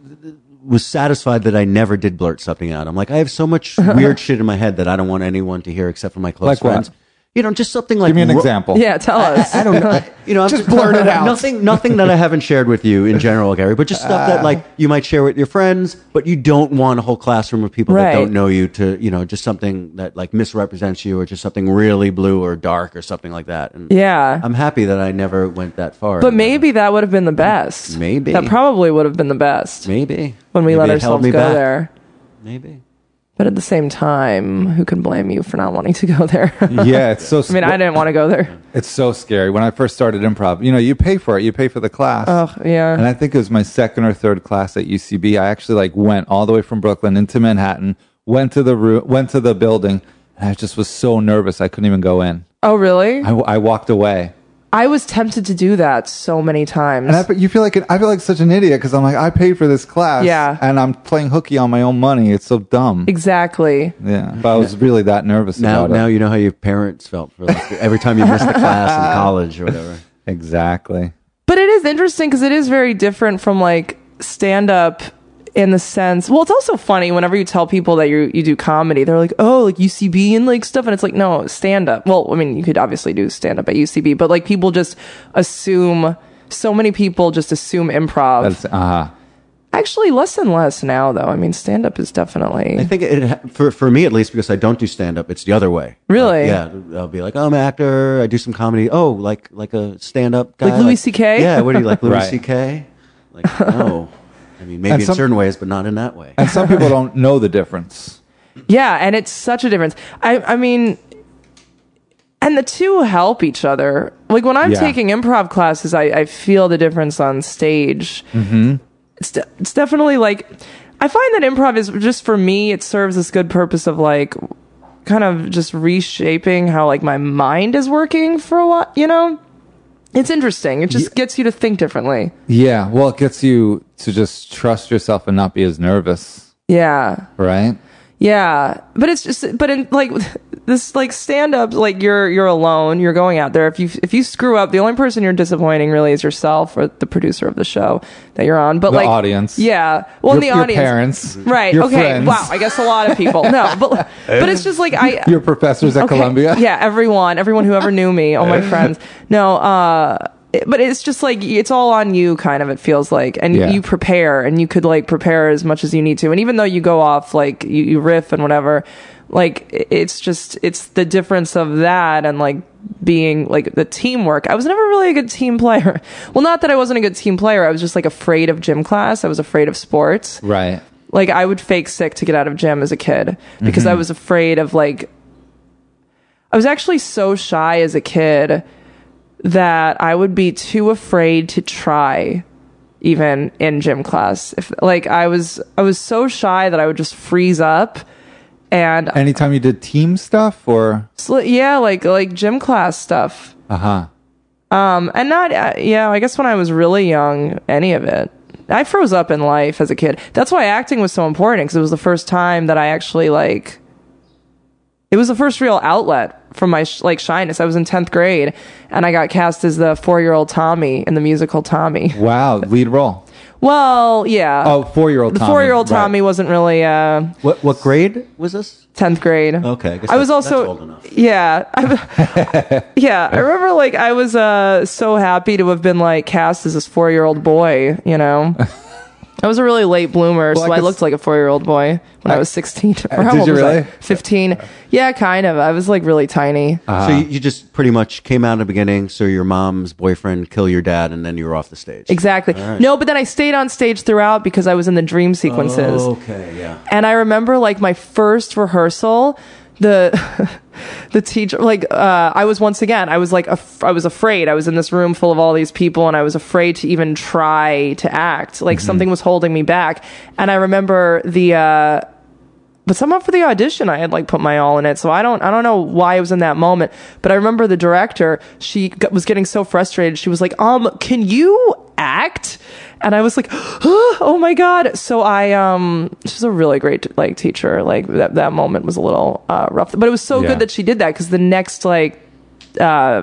was satisfied that I never did blurt something out. I'm like, I have so much weird shit in my head that I don't want anyone to hear except for my close Like what? friends. You know, just something like Give me an ro- example. Yeah. Tell us. I don't know. You know, I'm Just blurt it out. Nothing, nothing that I haven't shared with you in general, Gary, but just stuff that like you might share with your friends, but you don't want a whole classroom of people Right. that don't know you to, you know, just something that like misrepresents you, or just something really blue or dark or something like that. And Yeah. I'm happy that I never went that far. But maybe that would have been the best. Maybe. That probably would have been the best maybe when we Maybe let it held ourselves me go back. there. Maybe. But at the same time, who can blame you for not wanting to go there? Yeah, it's so. I mean, I didn't want to go there. It's so scary. When I first started improv, you know, you pay for it. You pay for the class. Oh, yeah. And I think it was my second or third class at U C B. I actually like went all the way from Brooklyn into Manhattan, went to the room, went to the building, and I just was so nervous I couldn't even go in. Oh, really? I, I walked away. I was tempted to do that so many times. And I, you feel like an, I feel like such an idiot because I'm like, I paid for this class, Yeah. and I'm playing hooky on my own money. It's so dumb. Exactly. Yeah, but I was really that nervous Now, about now it. you know how your parents felt for like every time you missed a class in college or whatever. Exactly. But it is interesting because it is very different from like stand up in the sense. Well, it's also funny whenever you tell people that you you do comedy, they're like, oh, like U C B and like stuff, and it's like, no, stand up. Well, I mean, you could obviously do stand up at U C B, but like people just assume. So many people just assume improv. That's uh huh. Actually, less and less now, though. I mean, stand up is definitely. I think it for for me at least, because I don't do stand up, it's the other way. Really? Like, yeah, I'll be like, oh, I'm an actor. I do some comedy. Oh, like like a stand up guy, Like Louis C K? Yeah, what do you like, Louis Right. C K? Like, no. I mean, maybe And in some- certain ways, but not in that way. And some people don't know the difference. Yeah, and it's such a difference. I I mean, and the two help each other. Like when I'm Yeah. taking improv classes, I, I feel the difference on stage. Mm-hmm. It's de- it's definitely like I find that improv is just for me. It serves this good purpose of like kind of just reshaping how like my mind is working for a while. You know, it's interesting. It just gets you to think differently. Yeah, well, it gets you to just trust yourself and not be as nervous, Yeah. right? Yeah, but it's just, but in like this, like stand up, like you're you're alone. You're going out there. If you if you screw up, the only person you're disappointing really is yourself or the producer of the show that you're on. But The like audience. yeah. Well, your, the your audience, parents, right? your Okay, friends, wow. I guess a lot of people. No, but but it's just like I your professors at okay, Columbia. Yeah, everyone, everyone who ever knew me, all my friends. No, uh. it- But it's just like it's all on you, kind of. It feels like, and Yeah. you prepare, and you could like prepare as much as you need to. And even though you go off, like you, you riff and whatever, like it- it's just it's the difference of that and like being like the teamwork. I was never really a good team player. Well, not that I wasn't a good team player. I was just like afraid of gym class. I was afraid of sports. Right. Like I would fake sick to get out of gym as a kid because I was afraid of like. I was actually so shy as a kid that I would be too afraid to try even in gym class. If like I was I was so shy that I would just freeze up and Anytime you did team stuff, or sl- yeah, like like gym class stuff. uh huh. Um and not uh, yeah, I guess when I was really young, any of it. I froze up in life as a kid. That's why acting was so important, because it was the first time that I actually like it was the first real outlet from my sh- like shyness. I was in tenth grade and I got cast as the four-year-old Tommy in the musical Tommy. Wow, lead role. Well, yeah. Oh, four-year-old The Tommy. four-year-old Right. Tommy wasn't really uh What what grade was this? tenth grade. Okay, I, guess I was that's- also that's old enough. yeah. I, yeah, I remember like I was uh so happy to have been like cast as this four-year-old boy, you know. I was a really late bloomer, Well, so I I could looked like a four-year-old boy when I, I- was sixteen. Or Uh, how did old you was I? really? fifteen. Yeah, kind of. I was like really tiny. So you, you just pretty much came out in the beginning. So your mom's boyfriend kill your dad, and then you were off the stage. Exactly. No, but then I stayed on stage throughout because I was in the dream sequences. Okay, yeah. And I remember like my first rehearsal, the the teacher, like uh I was once again I was like af- I was afraid. I was in this room full of all these people and I was afraid to even try to act, like mm-hmm. something was holding me back. And I remember the uh but somehow for the audition I had like put my all in it, so I don't I don't know why I was in that moment, but I remember the director, she got, was getting so frustrated. She was like, um can you act? And I was like, oh my God. So I, um, she's a really great, like, teacher. Like, that, that moment was a little, uh, rough, but it was so yeah. good that she did that. Cause the next, like, uh,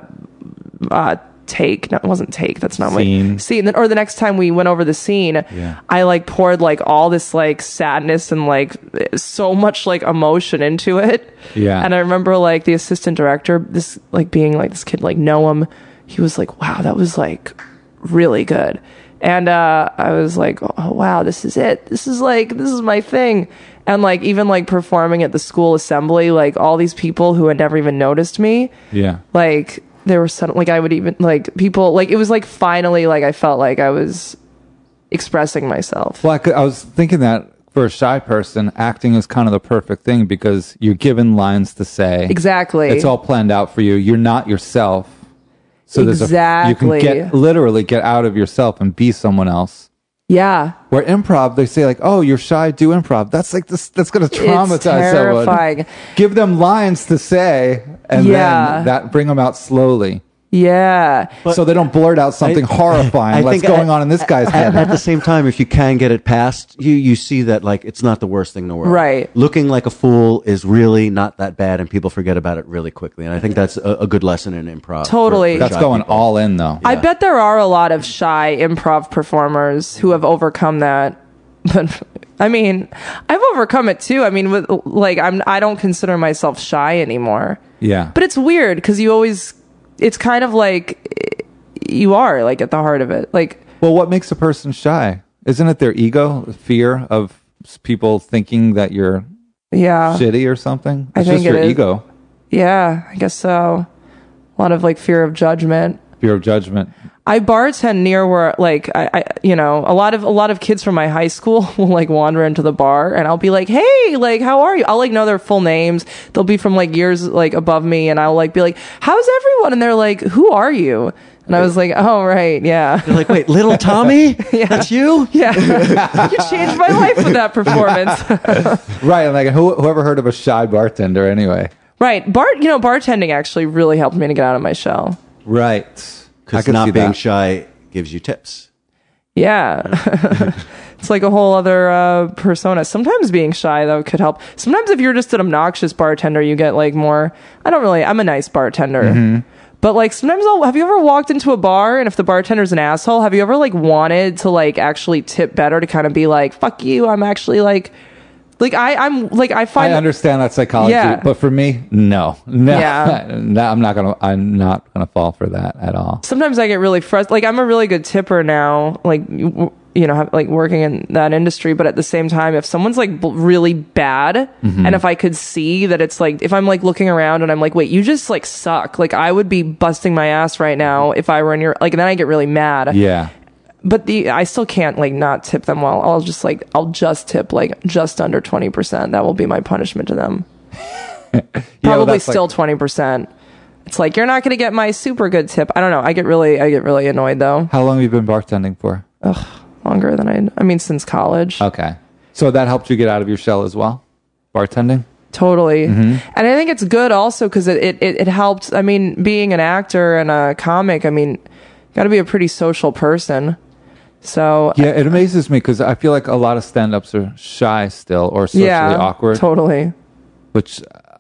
uh, take, no, it wasn't take. That's not scene. my scene. Or the next time we went over the scene, yeah. I like poured like all this like sadness and like so much like emotion into it. Yeah. And I remember like the assistant director, this like being like this kid, like Noam, he was like, wow, that was like really good. And uh, I was like, oh, wow, this is it. This is like, this is my thing. And like, even like performing at the school assembly, like all these people who had never even noticed me. Yeah. Like there were some, like I would even, like people, like it was like finally, like I felt like I was expressing myself. Well, I, could, I was thinking that for a shy person, acting is kind of the perfect thing because you're given lines to say. Exactly. It's all planned out for you. You're not yourself. So exactly. there's a, you can get literally get out of yourself and be someone else. Yeah. Where improv, they say like, "Oh, you're shy, do improv." That's like this. That's going to traumatize it's terrifying. someone. Give them lines to say, and yeah. then that bring them out slowly. Yeah. But so they don't blurt out something I, horrifying. I What's think going at, on in this guy's at, head? At the same time, if you can get it past, you you see that like it's not the worst thing in the world. Right. Looking like a fool is really not that bad, and people forget about it really quickly. And I think that's a, a good lesson in improv. Totally. For, for That's going people. all in, though. I bet there are a lot of shy improv performers who have overcome that. But I mean, I've overcome it too. I mean, with like I'm I don't consider myself shy anymore. Yeah. But it's weird because you always, it's kind of like you are like at the heart of it. Like, well, what makes a person shy? Isn't it their ego, fear of people thinking that you're yeah shitty or something? It's I think just your it is. ego. Yeah, I guess so. A lot of like fear of judgment. Fear of judgment. I bartend near where, like, I, I, you know, a lot of a lot of kids from my high school will like wander into the bar, and I'll be like, "Hey, like, how are you?" I'll like know their full names. They'll be from like years like above me, and I'll like be like, "How's everyone?" And they're like, "Who are you?" And I was like, "Oh, right, yeah." They're like, "Wait, little Tommy? Yeah. That's you?" Yeah, you changed my life with that performance. Right, and like, who, whoever heard of a shy bartender anyway? Right, Bart. You know, bartending actually really helped me to get out of my shell. Right. Because not being that. shy gives you tips. Yeah. It's like a whole other uh, persona. Sometimes being shy, though, could help. Sometimes if you're just an obnoxious bartender, you get like more... I don't really... I'm a nice bartender. Mm-hmm. But like sometimes I'll... Have you ever walked into a bar and if the bartender's an asshole, have you ever like wanted to like actually tip better to kind of be like, fuck you, I'm actually like... Like I, I'm like I find. I understand that psychology, yeah. but for me, no, no, yeah. no, I'm not gonna. I'm not gonna fall for that at all. Sometimes I get really frustrated. Like I'm a really good tipper now. Like you, you know, have, like working in that industry, but at the same time, if someone's like b- really bad, mm-hmm. and if I could see that it's like, if I'm like looking around and I'm like, wait, you just like suck. Like I would be busting my ass right now if I were in your. Like then I get really mad. Yeah. But the I still can't like not tip them well. I'll just like I'll just tip like just under twenty percent. That will be my punishment to them. yeah, Probably well, still twenty percent. It's like you're not going to get my super good tip. I don't know. I get really I get really annoyed though. How long have you been bartending for? Ugh, longer than I. I mean, since college. Okay, so that helped you get out of your shell as well, bartending. Totally. Mm-hmm. And I think it's good also because it, it it it helped. I mean, being an actor and a comic. I mean, got to be a pretty social person. So yeah, it amazes me because I feel like a lot of stand-ups are shy still or socially yeah, awkward. Totally. Which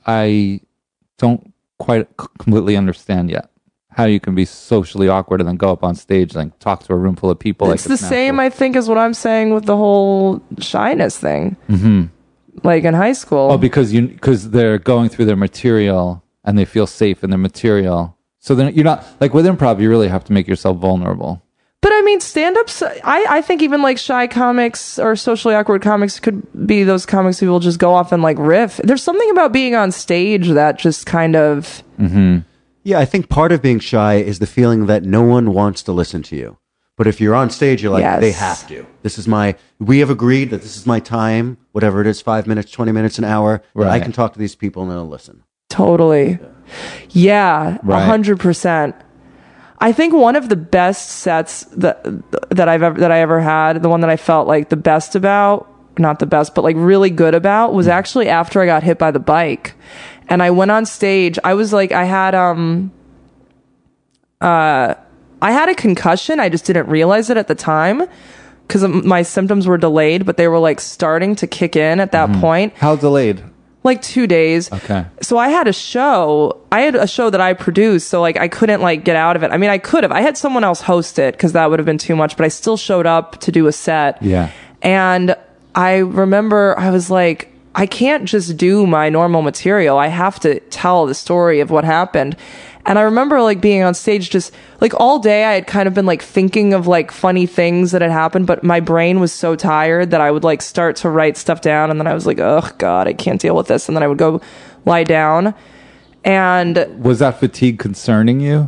I don't quite c- completely understand yet. How you can be socially awkward and then go up on stage and like, talk to a room full of people. It's like the it's same, natural. I think, as what I'm saying with the whole shyness thing. Mm-hmm. Like in high school. Oh, because you because they're going through their material and they feel safe in their material. So then you're not like with improv. You really have to make yourself vulnerable. But I mean, stand-ups, I, I think even like shy comics or socially awkward comics could be those comics who will just go off and like riff. There's something about being on stage that just kind of... Mm-hmm. Yeah, I think part of being shy is the feeling that no one wants to listen to you. But if you're on stage, you're like, Yes. they have to. This is my, we have agreed that this is my time, whatever it is, five minutes, twenty minutes, an hour. that I Right. can talk to these people and they'll listen. Totally. Yeah, a Right. hundred percent. I think one of the best sets that that I've ever that I ever had, the one that I felt like the best about, not the best, but like really good about, was actually after I got hit by the bike. And I went on stage. I was like, I had um uh I had a concussion. I just didn't realize it at the time because my symptoms were delayed, but they were like starting to kick in at that point. How delayed? Like two days. Okay. So I had a show. I had a show that I produced. So like I couldn't like get out of it. I mean, I could have. I had someone else host it because that would have been too much. But I still showed up to do a set. Yeah. And I remember I was like, I can't just do my normal material. I have to tell the story of what happened. And I remember like being on stage just like all day I had kind of been like thinking of like funny things that had happened, but my brain was so tired that I would like start to write stuff down and then I was like, oh God, I can't deal with this. And then I would go lie down. And Was that fatigue concerning you?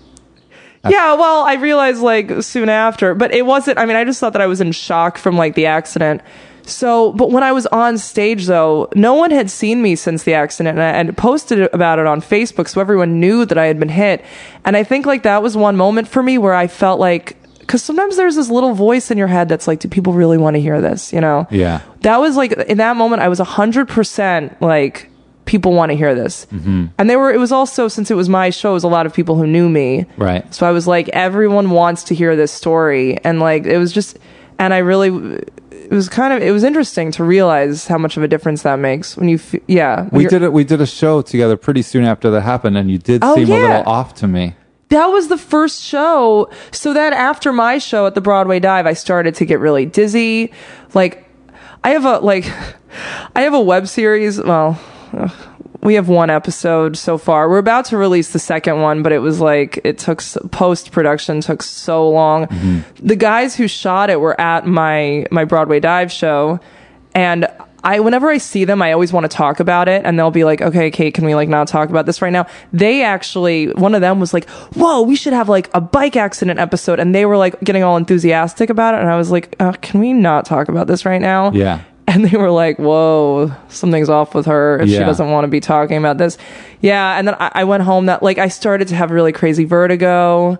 yeah, well, I realized like soon after, but it wasn't, I mean, I just thought that I was in shock from like the accident. So, but when I was on stage though, no one had seen me since the accident and I and posted about it on Facebook. So everyone knew that I had been hit. And I think like that was one moment for me where I felt like, cause sometimes there's this little voice in your head that's like, do people really want to hear this? You know? Yeah. That was like, in that moment, I was a hundred percent like, people want to hear this. Mm-hmm. And they were, it was also, since it was my show, it was a lot of people who knew me. Right. So I was like, everyone wants to hear this story. And like, it was just, and I really, it was kind of, it was interesting to realize how much of a difference that makes when you, f- yeah. when We you're- did it. We did a show together pretty soon after that happened, and you did Oh, seem a yeah. little off to me. That was the first show. So then after my show at the Broadway Dive, I started to get really dizzy. Like, I have a, like, I have a web series. Well, ugh, we have one episode so far. We're about to release the second one, but it was like, it took, post-production took so long. Mm-hmm. The guys who shot it were at my, my Broadway Dive show. And I, whenever I see them, I always want to talk about it. And they'll be like, okay, Kate, can we like not talk about this right now? They actually, one of them was like, whoa, we should have like a bike accident episode. And they were like getting all enthusiastic about it. And I was like, uh, can we not talk about this right now? Yeah. And they were like, whoa, something's off with her if Yeah. she doesn't want to be talking about this. Yeah. And then I, I went home that like, I started to have really crazy vertigo.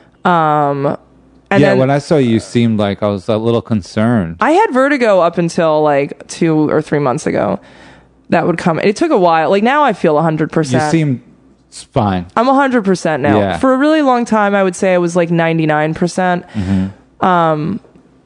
Um, and yeah, then when I saw you, you seemed like I was a little concerned. I had vertigo up until like two or three months ago. That would come. It took a while. Like now I feel one hundred You percent. seem fine. I'm one hundred percent now. Yeah. For a really long time, I would say I was like ninety-nine percent. Mm-hmm. Um,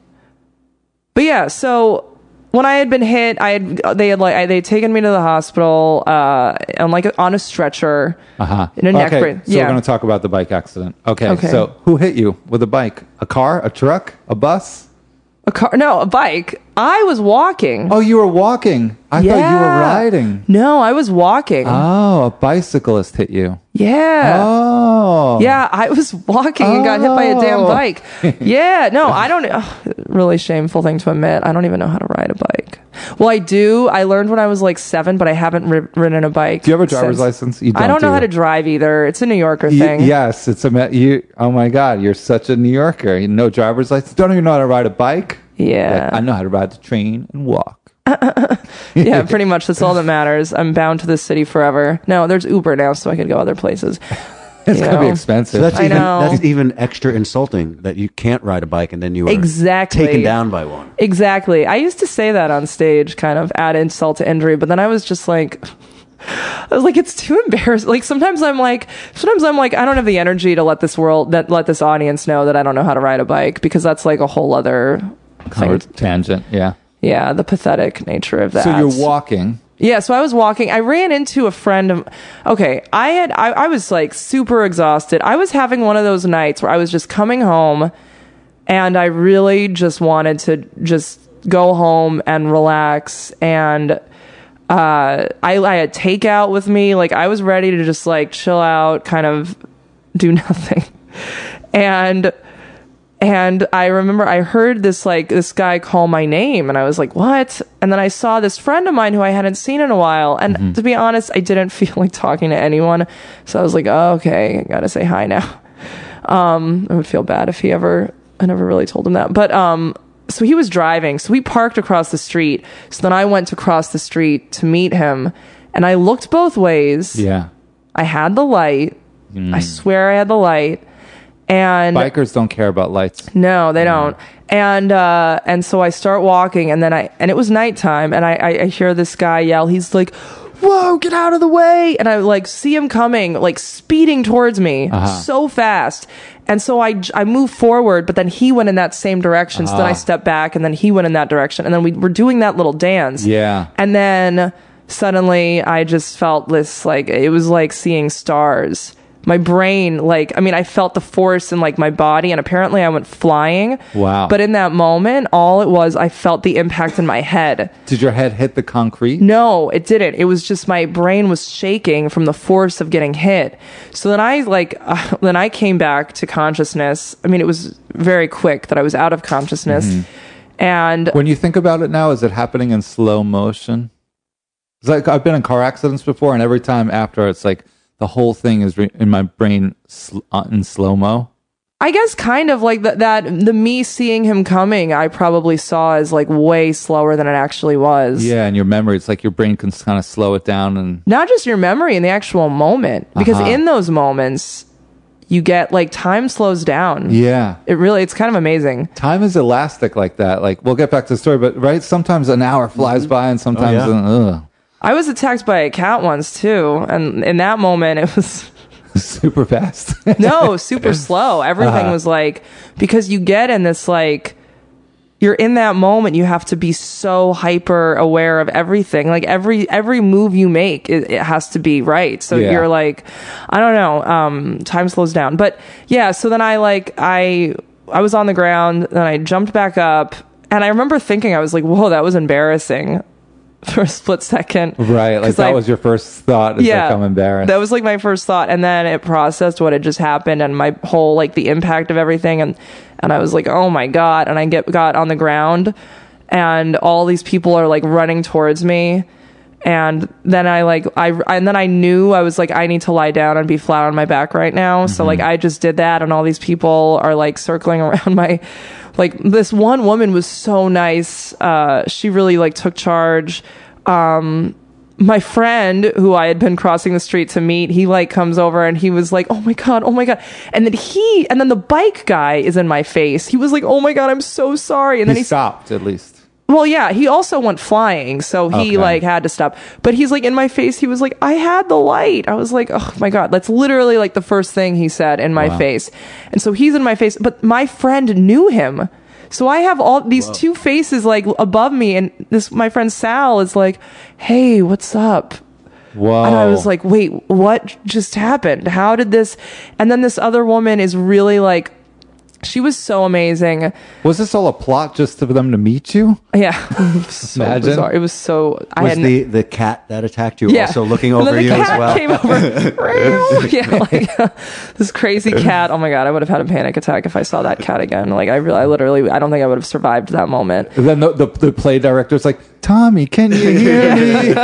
but yeah, so when I had been hit, I had they had like I, they had taken me to the hospital uh, on like a, on a stretcher Uh-huh. in a neck okay, brace. so Yeah. we're going to talk about the bike accident. Okay, Okay. so who hit you with a bike? A car? A truck? A bus? A car? No, a bike. I was walking. Oh, you were walking. I thought you were riding. No, I was walking. Oh, a bicyclist hit you. Yeah. Oh. Yeah, I was walking and got hit by a damn Oh. bike. Yeah, no, I don't. Ugh, really shameful thing to admit. I don't even know how to ride a bike. Well, I do. I learned when I was like seven, but I haven't ri- ridden a bike. Do you have a driver's since. license? You I don't do know how you? to drive either. It's a New Yorker You- thing. yes, it's a me- you. Oh my God, you're such a New Yorker. You no driver's license. Don't even know how to ride a bike. Yeah. Like, I know how to ride the train and walk. Yeah, pretty much. That's all that matters. I'm bound to this city forever. No, there's Uber now, so I could go other places. It's You gonna be know? expensive. So that's I even know. that's even extra insulting that you can't ride a bike and then you are Exactly. taken down by one. Exactly. I used to say that on stage, kind of add insult to injury, but then I was just like, I was like, it's too embarrassing. Like sometimes I'm like, sometimes I'm like, I don't have the energy to let this world, that let this audience know that I don't know how to ride a bike because that's like a whole other Or thing. tangent. Yeah. Yeah, the pathetic nature of that. So you're walking. Yeah, so I was walking. I ran into a friend of. Okay, I had. I, I was like super exhausted. I was having one of those nights where I was just coming home, and I really just wanted to just go home and relax. And uh, I, I had takeout with me. Like I was ready to just like chill out, kind of do nothing. And. And I remember I heard this like this guy call my name and I was like, what? And then I saw this friend of mine who I hadn't seen in a while. And Mm-hmm. to be honest, I didn't feel like talking to anyone. So I was like, oh, okay, I gotta say hi now. Um, I would feel bad if he ever I never really told him that. But um, so he was driving. So we parked across the street. So then I went to cross the street to meet him. And I looked both ways. Yeah. I had the light. Mm. I swear I had the light. And bikers don't care about lights. No, they don't. And uh, and so I start walking, and then I and it was nighttime, and I, I, I hear this guy yell. He's like, "Whoa, get out of the way!" And I like see him coming, like speeding towards me uh-huh. so fast. And so I, I moved forward, but then he went in that same direction. Uh-huh. So then I stepped back, and then he went in that direction, and then we were doing that little dance. Yeah. And then suddenly I just felt this, like, it was like seeing stars. My brain, like, I mean, I felt the force in like my body, and apparently I went flying. Wow. But in that moment, all it was, I felt the impact in my head. Did your head hit the concrete? No, it didn't. It was just my brain was shaking from the force of getting hit. So then I like, uh, then I came back to consciousness. I mean, it was very quick that I was out of consciousness. Mm-hmm. And when you think about it now, is it happening in slow motion? It's like I've been in car accidents before, and every time after, it's like, the whole thing is re- in my brain sl- uh, in slow-mo. I guess kind of like the, that, the me seeing him coming, I probably saw as like way slower than it actually was. Yeah, and your memory, it's like your brain can kind of slow it down. And not just your memory in the actual moment, because uh-huh. in those moments, you get like time slows down. Yeah. It really, it's kind of amazing. Time is elastic like that. Like, we'll get back to the story, but right, sometimes an hour flies mm-hmm. by and sometimes, oh, yeah. uh, ugh. I was attacked by a cat once too, and in that moment it was super fast. No, super slow. Everything uh-huh. was like, because you get in this like, you're in that moment, you have to be so hyper aware of everything. Like every every move you make, it, it has to be right. So yeah. you're like, I don't know, um, time slows down. But yeah, so then I like I I was on the ground, then I jumped back up, and I remember thinking, I was like, whoa, that was embarrassing. For a split second. Right, like that I, was your first thought. Is yeah, like, I'm embarrassed. That was like my first thought, and then it processed what had just happened and my whole, like, the impact of everything, and and I was like, oh my god, and I get got on the ground, and all these people are like running towards me, and then I like I and then I knew I was like, I need to lie down and be flat on my back right now. Mm-hmm. So like I just did that, and all these people are like circling around my. Like, this one woman was so nice. Uh, she really, like, took charge. Um, my friend, who I had been crossing the street to meet, he, like, comes over and he was like, oh, my God, oh, my God. And then he, and then the bike guy is in my face. He was like, oh, my God, I'm so sorry. And then he, he stopped, at least. Well, yeah, he also went flying, so he, okay. like, had to stop. But he's, like, in my face, he was like, I had the light. I was like, oh, my God. That's literally, like, the first thing he said in my wow. face. And so he's in my face, but my friend knew him. So I have all these Whoa. two faces, like, above me, and this my friend Sal is like, hey, what's up? Whoa. And I was like, wait, what just happened? How did this? And then this other woman is really, like, she was so amazing. Was this all a plot just for them to meet you? Yeah. So Imagine. Bizarre. It was so... I was had the, the cat that attacked you yeah. also looking over you as well? Came over. yeah, like uh, this crazy cat. Oh my God, I would have had a panic attack if I saw that cat again. Like, I really, I literally, I don't think I would have survived that moment. And then the, the, the play director's like, Tommy, can you hear me?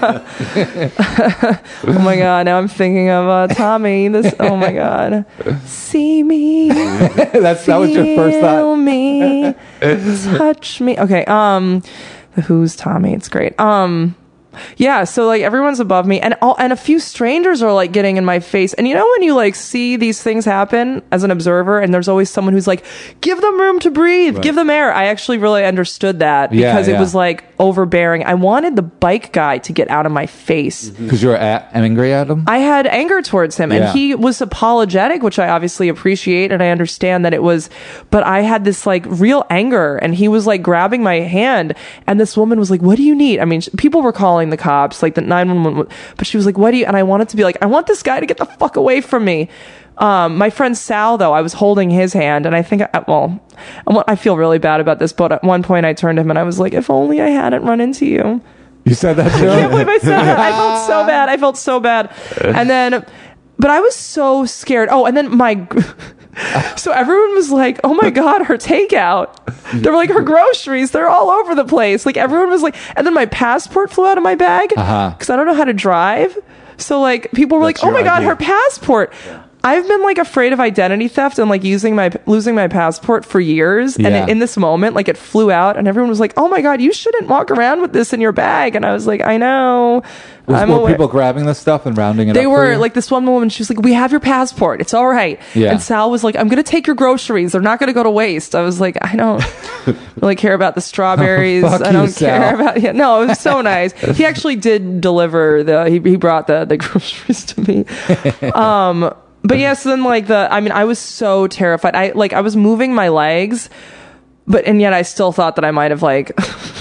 Oh my God, now I'm thinking of uh, Tommy. This. Oh my God. See me. That's that was your first thought. Feel me. Touch me. Okay. Um, the Who's Tommy. It's great. Um, yeah. So like everyone's above me, and all and a few strangers are like getting in my face. And you know when you like see these things happen as an observer, and there's always someone who's like, give them room to breathe, right. give them air. I actually really understood that because yeah, yeah. it was like overbearing. I wanted the bike guy to get out of my face because mm-hmm. you were at, angry at him. I had anger towards him, yeah. and he was apologetic, which I obviously appreciate, and I understand that it was. But I had this like real anger, and he was like grabbing my hand, and this woman was like, "What do you need?" I mean, people were calling the cops, like the nine one one, but she was like, what do you, and I wanted to be like, I want this guy to get the fuck away from me. Um, my friend Sal, though, I was holding his hand, and I think, I, well, I feel really bad about this, but at one point I turned to him and I was like, if only I hadn't run into you. You said that too? I can't believe I said that. I felt so bad. I felt so bad. And then, but I was so scared. Oh, and then my... So everyone was like, oh my God, her takeout. They were like, her groceries, they're all over the place. Like everyone was like, and then my passport flew out of my bag because uh-huh. I don't know how to drive. So like people were That's like, oh my God, idea. her passport. Yeah. I've been like afraid of identity theft and like using my losing my passport for years. Yeah. And it, in this moment, like it flew out, and everyone was like, "Oh my God, you shouldn't walk around with this in your bag." And I was like, "I know." Was I'm more aware. people grabbing this stuff and rounding it They up? were for you? like, this one woman, she was like, "We have your passport. It's all right." Yeah. And Sal was like, "I'm going to take your groceries. They're not going to go to waste." I was like, I don't really care about the strawberries. Fuck I you, don't Sal. care about, yeah, no, it was so nice. He actually did deliver the, he, he brought the, the groceries to me. Um, but yes, yeah, so then like the, I mean, I was so terrified. I like, I was moving my legs, but, and yet I still thought that I might have like,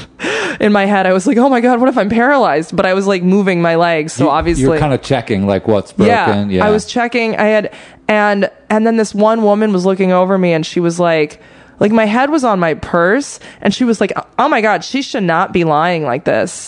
in my head, I was like, "Oh my God, what if I'm paralyzed?" But I was like moving my legs, so You- obviously you're kind of checking like what's broken. yeah, I was checking. I had, and and then this one woman was looking over me, and she was like, like my head was on my purse, and she was like, "Oh my God, she should not be lying like this."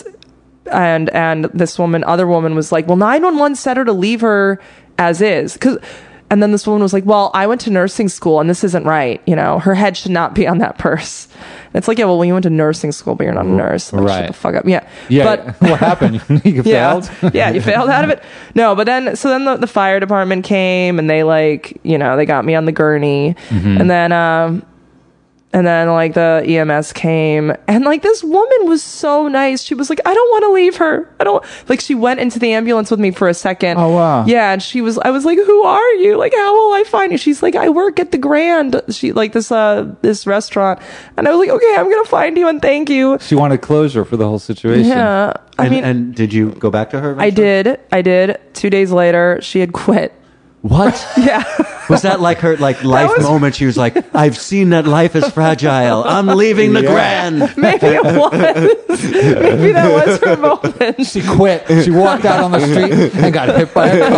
And and this woman, other woman, was like, "Well, nine one one said her to leave her as is," because. And then this woman was like, "Well, I went to nursing school and this isn't right. You know, her head should not be on that purse." And it's like, yeah, well, when you went to nursing school, but you're not a nurse. Like, Right. Shut the fuck up. Yeah. Yeah. But What happened? You yeah. failed? Yeah, you failed out of it. No, but then, so then the, the fire department came and they like, you know, they got me on the gurney. Mm-hmm. And then, um, and then like the E M S came, and like this woman was so nice. She was like, "I don't want to leave her. I don't," like she went into the ambulance with me for a second. Oh, wow. Yeah. And she was, I was like, "Who are you? Like, how will I find you?" She's like, "I work at the Grand." She like this, uh, this restaurant. And I was like, "Okay, I'm going to find you and thank you." She wanted closure for the whole situation. Yeah. I and, mean, and did you go back to her? I did. I did. Two days later, she had quit. What? Yeah. Was that like her like life was- moment? She was like, "I've seen that life is fragile. I'm leaving the Grand." Maybe it was. Maybe that was her moment. She quit. She walked out on the street and got hit by a car.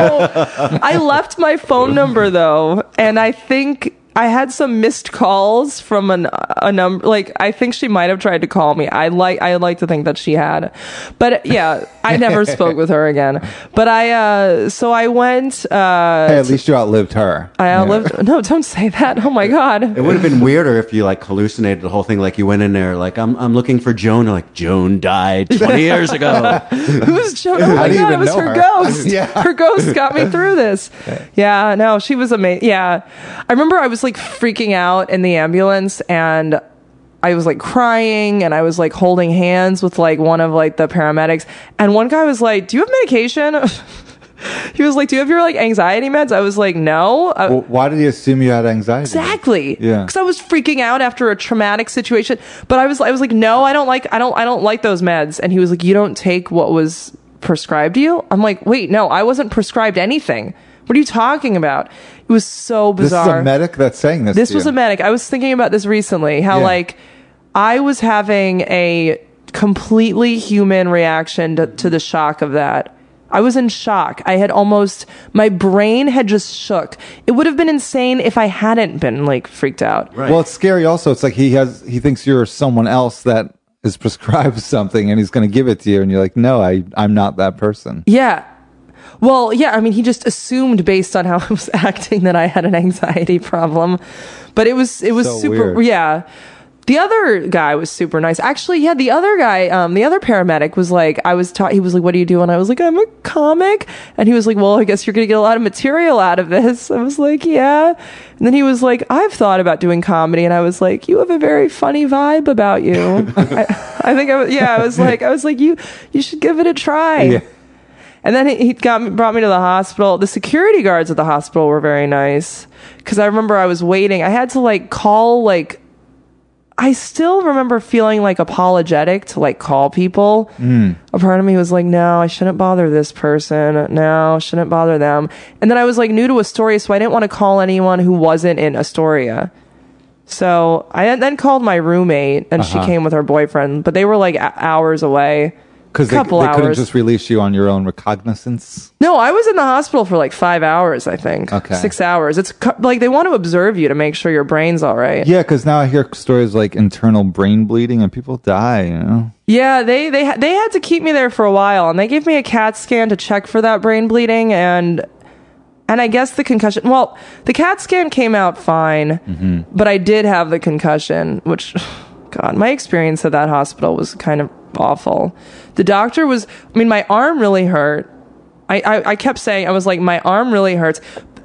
No. I left my phone number though, and I think I had some missed calls from an, a number. Like, I think she might have tried to call me. I like, I like to think that she had, but yeah, I never spoke with her again. But I, uh, so I went. Uh, Hey, at least you outlived her. I outlived. No, don't say that. Oh my God. It would have been weirder if you like hallucinated the whole thing. Like you went in there, like I'm, I'm looking for Joan. Like Joan died twenty years ago. Who's Joan? Oh my do you God, it even was know her, her? ghost. Yeah. Her ghost got me through this. Yeah, no, she was amazing. Yeah. I remember I was like freaking out in the ambulance, and I was like crying, and I was like holding hands with like one of like the paramedics, and one guy was like, "Do you have medication?" He was like, "Do you have your like anxiety meds?" I was like, "No." I- Well, why did he assume you had anxiety? Exactly. Yeah. Because I was freaking out after a traumatic situation. But I was I was like, "No, I don't like I don't I don't like those meds." And he was like, "You don't take what was prescribed to you?" I'm like, "Wait, no, I wasn't prescribed anything. What are you talking about?" It was so This is bizarre. a medic that's saying this. This to was you. a medic. I was thinking about this recently. How Yeah. like I was having a completely human reaction to, to the shock of that. I was in shock. I had almost, my brain had just shook. It would have been insane if I hadn't been like freaked out. Right. Well, it's scary. Also, it's like he has. He thinks you're someone else that is prescribed something, and he's going to give it to you, and you're like, "No, I, I'm not that person." Yeah. Well, yeah, I mean, he just assumed based on how I was acting that I had an anxiety problem. But it was, it was So super, weird. yeah. The other guy was super nice. Actually, yeah, the other guy, um, the other paramedic was like, I was taught, he was like, "What do you do?" And I was like, "I'm a comic." And he was like, "Well, I guess you're going to get a lot of material out of this." I was like, "Yeah." And then he was like, "I've thought about doing comedy." And I was like, "You have a very funny vibe about you." I, I think I was, yeah, I was like, I was like, you, you should give it a try. Yeah. And then he, he got me, brought me to the hospital. The security guards at the hospital were very nice. Cause I remember I was waiting. I had to like call, like, I still remember feeling like apologetic to like call people. Mm. A part of me was like, "No, I shouldn't bother this person. No, I shouldn't bother them." And then I was like new to Astoria, so I didn't want to call anyone who wasn't in Astoria. So I then called my roommate, and Uh-huh. she came with her boyfriend, but they were like a- hours away. Because they, Couple they couldn't hours. just release you on your own recognizance. No, I was in the hospital for like five hours, I think. Okay. Six hours. It's cu- like they want to observe you to make sure your brain's all right. Yeah, because now I hear stories like internal brain bleeding and people die. You know. Yeah, they they ha- they had to keep me there for a while, and they gave me a CAT scan to check for that brain bleeding, and and I guess the concussion. Well, the CAT scan came out fine, Mm-hmm. but I did have the concussion, which, God, my experience at that hospital was kind of awful. The doctor was, I mean, my arm really hurt. I, I, I kept saying, I was like, my arm really hurts.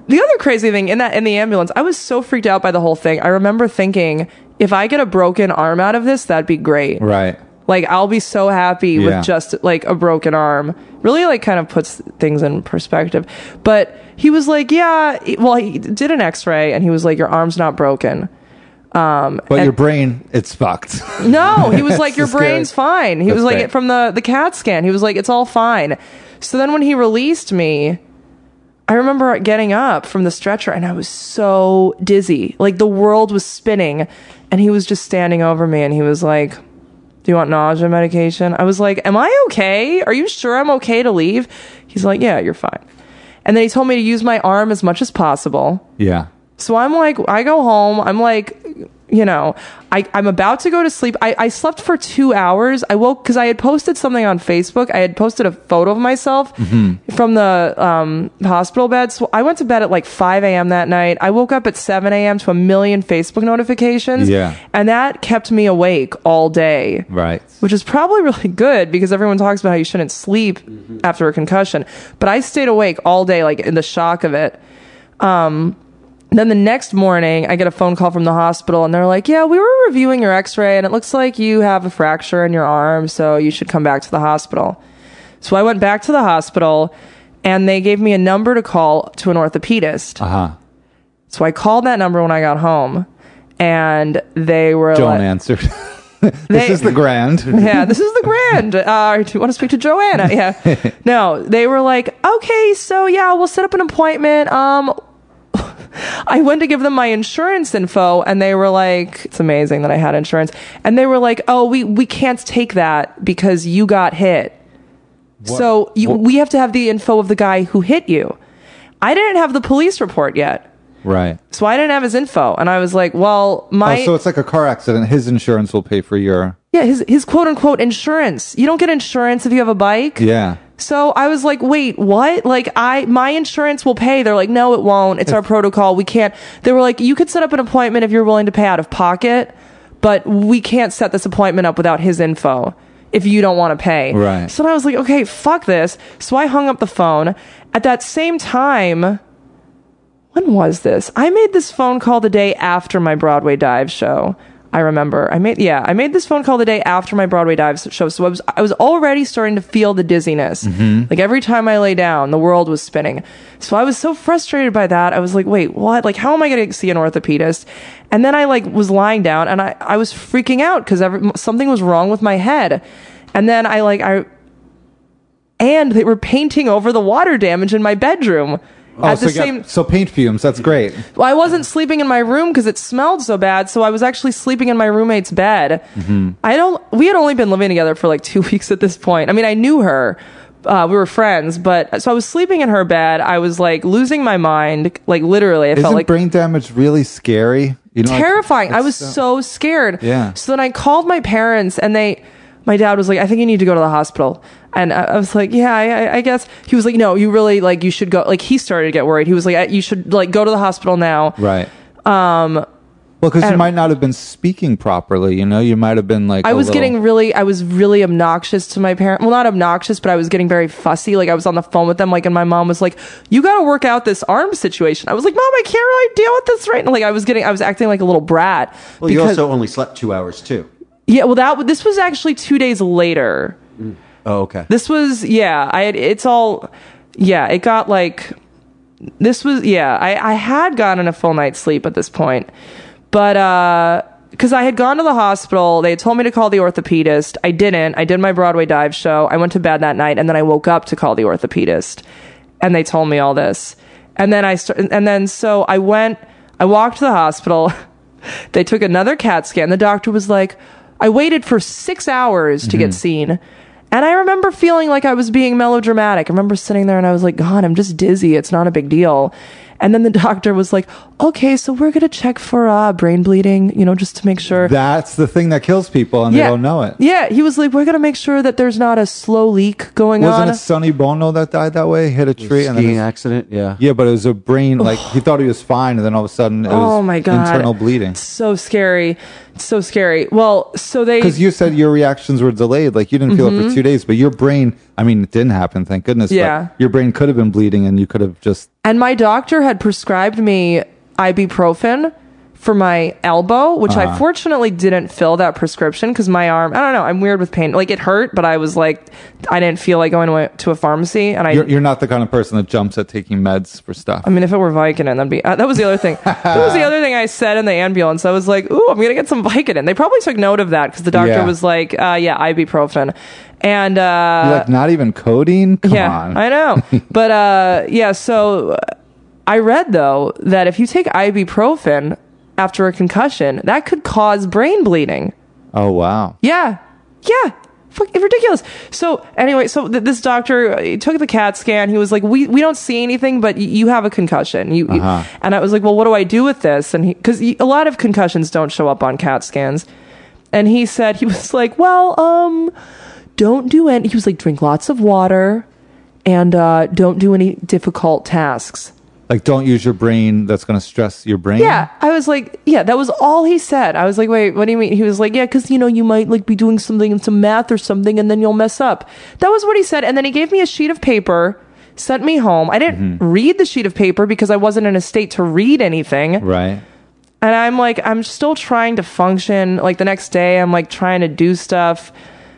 The other crazy thing in that in the ambulance, I was so freaked out by the whole thing. I remember thinking, if I get a broken arm out of this, that'd be great. Right. Like, I'll be so happy Yeah. with just like a broken arm. Really, like, kind of puts things in perspective. But he was like, yeah, he- well, he did an x-ray and he was like, your arm's not broken. Um, But and- your brain, it's fucked. No, he was like, your That's scary. brain's fine. He That's was like, great. from the, the CAT scan, he was like, it's all fine. So then when he released me, I remember getting up from the stretcher and I was so dizzy. Like, the world was spinning. And he was just standing over me and he was like, do you want nausea medication? I was like, am I okay? Are you sure I'm okay to leave? He's like, yeah, you're fine. And then he told me to use my arm as much as possible. Yeah. So I'm like, I go home. I'm like, you know, I, I'm about to go to sleep. I, I slept for two hours. I woke because I had posted something on Facebook. I had posted a photo of myself from the um, hospital bed. So I went to bed at like five a.m. that night. I woke up at seven a.m. to a million Facebook notifications. Yeah. And that kept me awake all day. Right. Which is probably really good because everyone talks about how you shouldn't sleep after a concussion. But I stayed awake all day, like in the shock of it. Um, then the next morning, I get a phone call from the hospital and they're like, yeah, we were reviewing your x-ray and it looks like you have a fracture in your arm, so you should come back to the hospital. So I went back to the hospital and they gave me a number to call to an orthopedist. Uh-huh. So I called that number when I got home and they were Joan like... answered. This They- is the grand. Yeah, this is the grand. Uh, do you want to speak to Joanna? Yeah. No, they were like, okay, so yeah, we'll set up an appointment. Um, I went to give them my insurance info and they were like, it's amazing that I had insurance. And they were like, oh, we, we can't take that because you got hit. So you, we have to have the info of the guy who hit you. I didn't have the police report yet. Right. So I didn't have his info. And I was like, well, my... Oh, so it's like a car accident. His insurance will pay for your... Yeah, his, his quote unquote insurance. You don't get insurance if you have a bike. Yeah. So I was like, wait, what? Like, I, my insurance will pay. They're like, no, it won't. It's our protocol. We can't. They were like, you could set up an appointment if you're willing to pay out of pocket, but we can't set this appointment up without his info if you don't want to pay. Right. So I was like, okay, fuck this. So I hung up the phone. At that same time, when was this? I made this phone call the day after my Broadway Dive show. I remember I made, yeah, I made this phone call the day after my Broadway Dive show. So I was, I was already starting to feel the dizziness. Like every time I lay down, the world was spinning. So I was so frustrated by that. I was like, wait, what? Like, how am I going to see an orthopedist? And then I like was lying down and I, I was freaking out because something was wrong with my head. And then I like, I, and they were painting over the water damage in my bedroom. Oh, At so, the you got- same, so paint fumes. That's great. well, I wasn't sleeping in my room because it smelled so bad, so I was actually sleeping in my roommate's bed. I don't. We had only been living together for like two weeks at this point. I mean, I knew her. Uh, we were friends, but so I was sleeping in her bed. I was like losing my mind, like literally. I Isn't felt like brain damage really scary? You know, like, terrifying. I it's was so- so scared. Yeah. So then I called my parents, and they, my dad was like, "I think you need to go to the hospital." And I, I was like, "Yeah, I, I guess." He was like, "No, you really like you should go." Like he started to get worried. He was like, "You should like go to the hospital now." Right. Um, Well, because you and- might not have been speaking properly. You know, you might have been like. I a was little- getting really, I was really obnoxious to my parents. Well, not obnoxious, but I was getting very fussy. Like I was on the phone with them, like, and my mom was like, "You got to work out this arm situation." I was like, "Mom, I can't really deal with this right now." Like I was getting, I was acting like a little brat. Well, you because- also only slept two hours too. yeah. Well, that this was actually two days later. Oh, okay. This was, yeah. I had, it's all, yeah. It got like, this was, yeah. I I had gotten a full night's sleep at this point, but uh. Because I had gone to the hospital, they had told me to call the orthopedist. I didn't. I did my Broadway Dive show. I went to bed that night, and then I woke up to call the orthopedist, and they told me all this. And then I st- and then so I went. I walked to the hospital. They took another CAT scan. The doctor was like, I waited for six hours to get seen. And I remember feeling like I was being melodramatic. I remember sitting there and I was like, God, I'm just dizzy. It's not a big deal. And then the doctor was like, okay, so we're going to check for uh, brain bleeding, you know, just to make sure. That's the thing that kills people, and yeah. they don't know it. Yeah, he was like, we're going to make sure that there's not a slow leak going Wasn't on. Wasn't it Sonny Bono that died that way? Hit a tree. and then Skiing his, accident, yeah. Yeah, but it was a brain, like, he thought he was fine, and then all of a sudden it was oh my God. internal bleeding. So scary. So scary. Well, so they... Because you said your reactions were delayed. Like, you didn't feel Mm-hmm. it for two days, but your brain, I mean, it didn't happen, thank goodness. Yeah. But your brain could have been bleeding, and you could have just... And my doctor had prescribed me ibuprofen for my elbow, which Uh-huh. I fortunately didn't fill that prescription because my arm, I don't know, I'm weird with pain. Like, it hurt, but I was like, I didn't feel like going to a, to a pharmacy. And I, You're, you're not the kind of person that jumps at taking meds for stuff. I mean, if it were Vicodin, that'd be, uh, that was the other thing. That was the other thing I said in the ambulance. I was like, ooh, I'm going to get some Vicodin. They probably took note of that because the doctor Yeah. was like, uh, yeah, ibuprofen. And, uh, You're like, not even codeine? Come yeah, on. I know. But, uh, yeah, so I read, though, that if you take ibuprofen after a concussion, that could cause brain bleeding. Oh, wow. Yeah. Yeah. Fuck, ridiculous. So anyway, so th- this doctor uh, he took the CAT scan. He was like, we, we don't see anything, but y- you have a concussion. You, you- Uh-huh. And I was like, well, what do I do with this? And he, cause a lot of concussions don't show up on CAT scans. And he said, he was like, well, um, don't do any, he was like, drink lots of water and, uh, don't do any difficult tasks. Like, don't use your brain. That's going to stress your brain. Yeah, I was like, yeah, that was all he said. I was like, wait, what do you mean? He was like, yeah, because, you know, you might like be doing something, some math or something, and then you'll mess up. That was what he said. And then he gave me a sheet of paper, sent me home. I didn't Mm-hmm. read the sheet of paper because I wasn't in a state to read anything. Right. And I'm like, I'm still trying to function. Like the next day, I'm like trying to do stuff.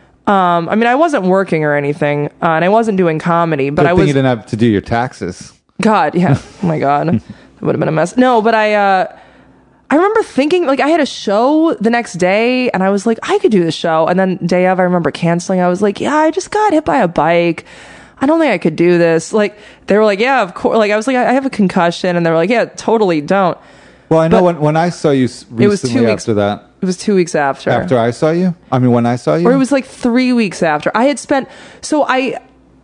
Um, I mean, I wasn't working or anything, uh, and I wasn't doing comedy, but Good I thing was. you didn't have to do your taxes. God, yeah. Oh my God. That would have been a mess. No, but I, uh, I remember thinking, like, I had a show the next day, and I was like, I could do the show. And then day of, I remember canceling. I was like, yeah, I just got hit by a bike. I don't think I could do this. Like, they were like, yeah, of course. Like, I was like, I have a concussion. And they were like, yeah, totally don't. Well, I know But when, when I saw you s- it was two recently weeks- after that. It was two weeks after. After I saw you? I mean, when I saw you? Or it was like three weeks after. I had spent, so I,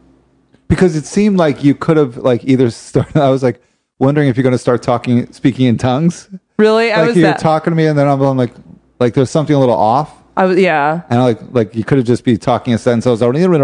Because it seemed like you could have, like, either started, I was like, wondering if you're going to start talking, speaking in tongues. really, I Like, was you were that. talking to me, and then I'm, I'm like, like, there's something a little off. I was, yeah. And like, like you could have just be talking a sentence. I was already. It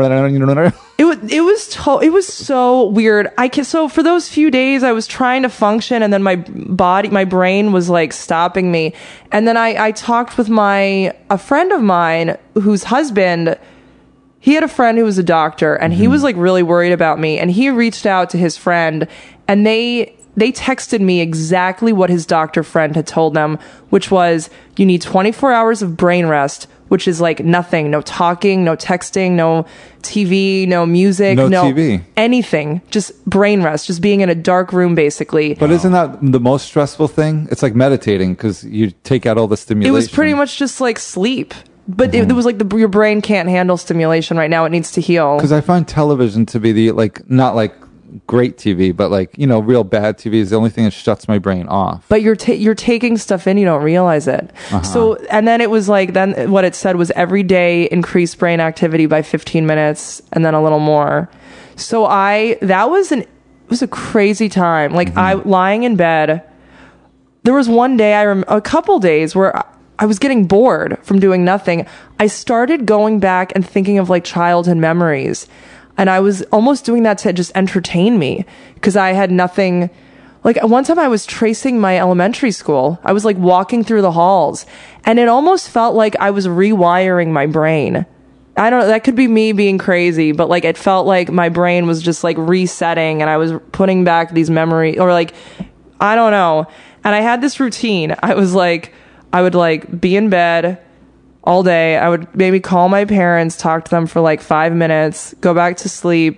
was it was to- it was so weird. I can, so for those few days I was trying to function, and then my body, my brain was like stopping me. And then I I talked with my a friend of mine whose husband, he had a friend who was a doctor, and he was like really worried about me, and he reached out to his friend, and they they texted me exactly what his doctor friend had told them, which was, you need twenty-four hours of brain rest, which is like nothing, no talking, no texting, no T V, no music, No no, T V. anything, just brain rest, just being in a dark room basically. But isn't that the most stressful thing? It's like meditating because you take out all the stimulation. It was pretty much just like sleep. But it, it was like the, your brain can't handle stimulation right now. It needs to heal. Because I find television to be the, like, not like great T V, but like, you know, real bad T V is the only thing that shuts my brain off. But you're ta- you're taking stuff in, you don't realize it. Uh-huh. So, and then it was like, then what it said was every day increase brain activity by fifteen minutes, and then a little more. So I, that was an, it was a crazy time. Like Mm-hmm. I lying in bed. There was one day I rem- a couple days where I, I was getting bored from doing nothing. I started going back and thinking of like childhood memories. And I was almost doing that to just entertain me because I had nothing. Like one time I was tracing my elementary school. I was like walking through the halls, and it almost felt like I was rewiring my brain. I don't know, that could be me being crazy, but like it felt like my brain was just like resetting, and I was putting back these memories, or like, I don't know. And I had this routine. I was like, I would like be in bed all day. I would maybe call my parents, talk to them for like five minutes, go back to sleep.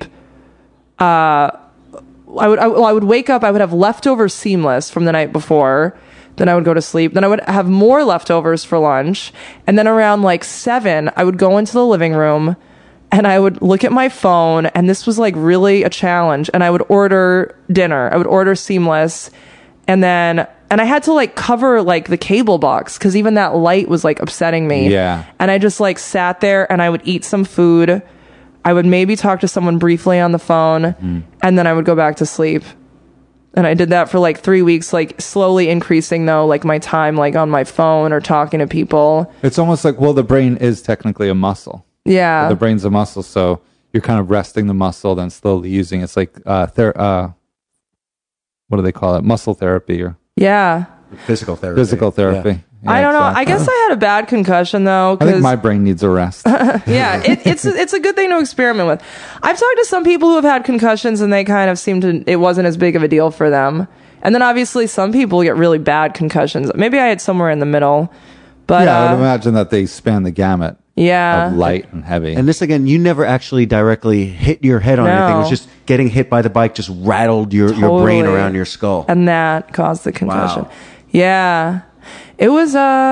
Uh, I would, I, well, I would wake up. I would have leftover Seamless from the night before. Then I would go to sleep. Then I would have more leftovers for lunch. And then around like seven, I would go into the living room and I would look at my phone. And this was like really a challenge. And I would order dinner. I would order Seamless. And then, and I had to like cover like the cable box because even that light was like upsetting me. Yeah. And I just like sat there and I would eat some food. I would maybe talk to someone briefly on the phone, Mm. and then I would go back to sleep. And I did that for like three weeks, like slowly increasing though, like my time like on my phone or talking to people. It's almost like, well, the brain is technically a muscle. Yeah. The brain's a muscle, so you're kind of resting the muscle, then slowly using. It's like uh, ther- uh what do they call it? Muscle therapy or yeah, Physical therapy. physical therapy. Yeah. Yeah, I don't know. exactly. I guess I had a bad concussion though. I think 'cause- my brain needs a rest. yeah, it, it's it's a good thing to experiment with. I've talked to some people who have had concussions and they kind of seem to, it wasn't as big of a deal for them. And then obviously some people get really bad concussions. Maybe I had somewhere in the middle, but yeah, I uh, would imagine that they span the gamut yeah, of light and heavy. And this again, you never actually directly hit your head on No. anything. It was just getting hit by the bike just rattled your, your brain Totally. around your skull. and that caused the concussion. Wow. Yeah, it was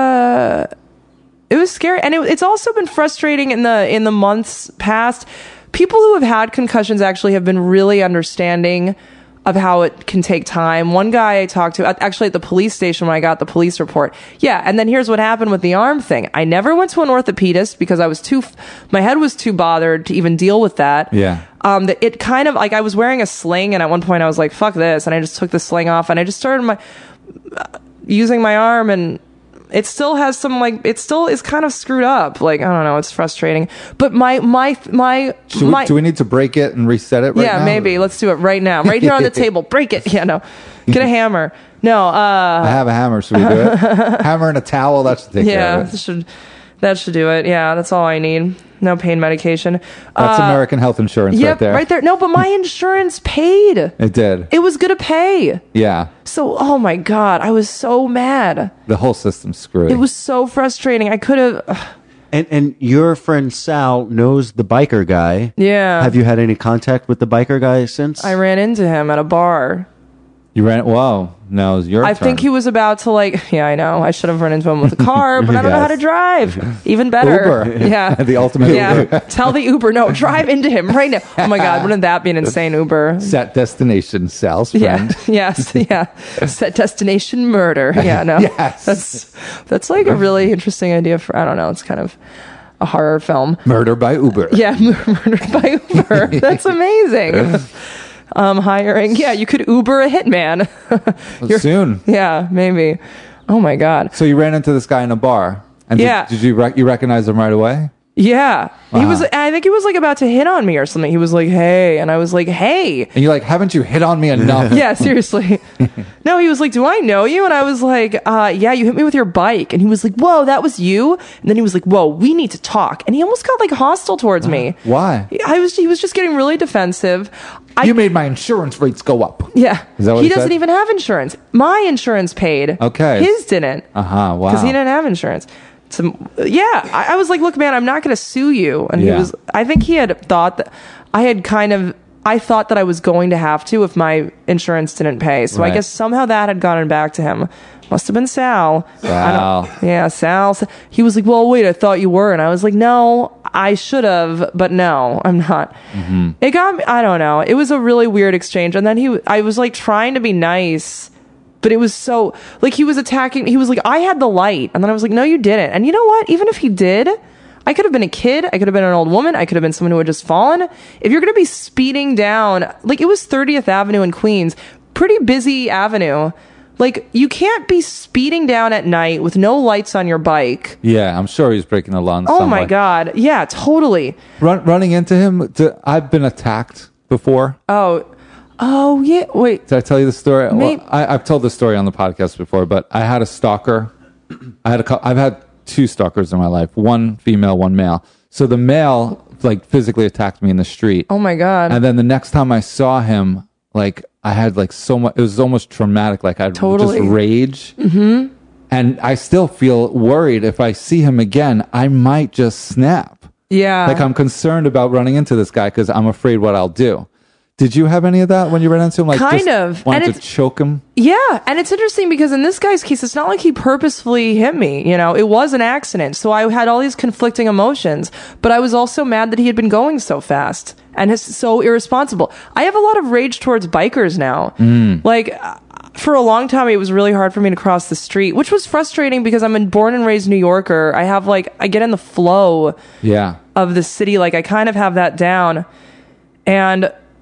uh, it was scary, and it, it's also been frustrating in the in the months past. People who have had concussions actually have been really understanding of how it can take time. One guy I talked to, actually at the police station when I got the police report. Yeah, and then here's what happened with the arm thing. I never went to an orthopedist because I was too, my head was too bothered to even deal with that. Yeah. Um, that it kind of, like I was wearing a sling and at one point I was like, fuck this. And I just took the sling off and I just started my, uh, using my arm and it still has some like, it still is kind of screwed up. Like, I don't know, it's frustrating. But my, my, my, Should we, my do we need to break it and reset it right yeah, now? maybe. Let's do it right now. Right here on the table. Break it. Yeah, no. Get a hammer. No, uh, I have a hammer. Should we do it? Hammer and a towel. That should take care yeah, of that it. should, that should do it. Yeah, that's all I need. No pain medication. That's Uh, American health insurance Yep, right there. right there. No, but my insurance paid. It did. It was going to pay. Yeah. So, oh my God, I was so mad. The whole system's screwed. It was so frustrating. I could have, And and your friend Sal knows the biker guy. yeah. Have you had any contact with the biker guy since? I ran into him at a bar. You ran. Whoa. Now it's your I turn. think he was about to like, yeah, I know. I should have run into him with a car, but I don't know how to Yes. drive. Even better. Uber. Yeah. The ultimate Yeah. Uber. Tell the Uber, no, drive into him right now. Oh my God, wouldn't that be an insane Uber? Set destination, Sal's Yeah. friend. Yes. Yeah. Set destination murder. Yeah. No. Yes. That's that's like a really interesting idea for. I don't know. It's kind of a horror film. Murder by Uber. Yeah. Murdered by Uber. That's amazing. Um, hiring. Yeah. You could Uber a hitman. You're- Soon. Yeah. Maybe. Oh my God. So you ran into this guy in a bar. And Yeah. Did, did you rec- you recognize him right away? Yeah. He Wow. was, I think he was like about to hit on me or something. He was like, hey. And I was like, hey. And you're like, haven't you hit on me enough? Yeah, seriously. No, he was like, do I know you? And I was like, uh, yeah, you hit me with your bike. And he was like, whoa, that was you? And then he was like, whoa, we need to talk. And he almost got like hostile towards me. Why? I was, he was just getting really defensive. I, You made my insurance rates go up. yeah. Is that what he he doesn't said? even have insurance. My insurance paid. Okay. His didn't. Uh huh. Wow. Because he didn't have insurance. So, yeah, I, I was like, look, man, I'm not going to sue you. And Yeah. he was, I think he had thought that I had kind of, I thought that I was going to have to if my insurance didn't pay. So I Right. guess somehow that had gotten back to him. Must have been Sal. I Sal. don't- Yeah, Sal. He was like, well, wait, I thought you were. And I was like, no, I should have, but no, I'm not. Mm-hmm. It got me, I don't know. It was a really weird exchange. And then he, I was like trying to be nice. But it was so, like, he was attacking, he was like, I had the light. And then I was like, no, you didn't. And you know what? Even if he did, I could have been a kid. I could have been an old woman. I could have been someone who had just fallen. If you're going to be speeding down, like, it was thirtieth Avenue in Queens, pretty busy avenue. Like, you can't be speeding down at night with no lights on your bike. Yeah, I'm sure he's breaking the law in Oh some my way. God. Yeah, totally. Run, running into him, to, I've been attacked before. Oh, oh, yeah. Wait. Did I tell you the story? May- Well, I, I've told this story on the podcast before, but I had a stalker. I had a, cou- I've had two stalkers in my life, one female, one male. So the male, like, physically attacked me in the street. Oh my God. And then the next time I saw him, like, I had like so much, it was almost traumatic. Like, I Totally. just rage. Mm-hmm. And I still feel worried if I see him again, I might just snap. Yeah. Like, I'm concerned about running into this guy because I'm afraid what I'll do. Did you have any of that when you ran into him? Like, Kind just of. wanted And to it's- choke him? Yeah, and it's interesting because in this guy's case, it's not like he purposefully hit me. You know, it was an accident. So I had all these conflicting emotions, but I was also mad that he had been going so fast and is so irresponsible. I have a lot of rage towards bikers now. Like, uh, for a long time, it was really hard for me to cross the street, which was frustrating because I'm a born and raised New Yorker. I have like, I get in the flow Yeah. of the city. Like, I kind of have that down. And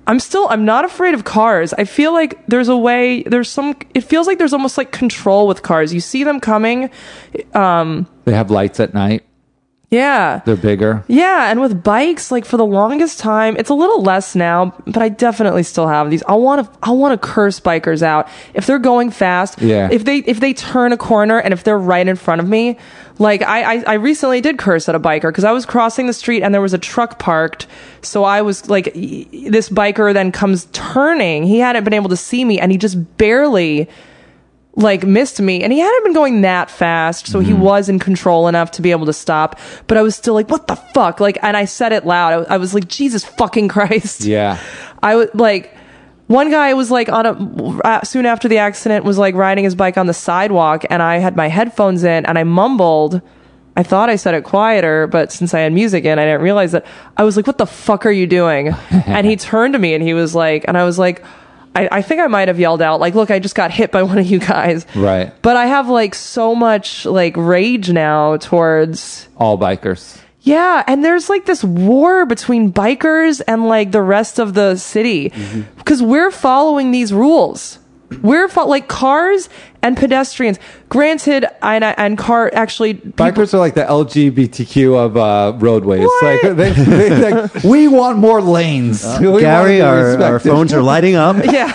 I'm still, I'm not afraid of cars. I feel like there's a way, there's some, it feels like there's almost like control with cars. You see them coming. Um, They have lights at night. yeah. They're bigger. Yeah. And with bikes, like for the longest time, it's a little less now, but I definitely still have these. I want to, I want to curse bikers out. If they're going fast, Yeah. if they, if they turn a corner and if they're right in front of me, like I, I, I recently did curse at a biker because I was crossing the street and there was a truck parked. So I was like, y- this biker then comes turning. He hadn't been able to see me and he just barely like missed me, and he hadn't been going that fast, so mm-hmm. he was in control enough to be able to stop, but I was still like, what the fuck? Like, and I said it loud. I, I was like, Jesus fucking Christ. Yeah. I was like, one guy was like on a, uh, soon after the accident was like riding his bike on the sidewalk, and I had my headphones in and I mumbled. I thought I said it quieter, but since I had music in, I didn't realize that. I was like, what the fuck are you doing? And he turned to me and he was like, and I was like, I, I think I might have yelled out, like, look, I just got hit by one of you guys. Right. But I have like so much like rage now towards all bikers. Yeah. And there's like this war between bikers and like the rest of the city because mm-hmm. we're following these rules. We're fo- like cars and pedestrians. Granted, and, and car actually people- bikers are like the L G B T Q of uh, roadways. Like, they, they, like, we want more lanes. Uh, Gary, our, our phones are lighting up. Yeah,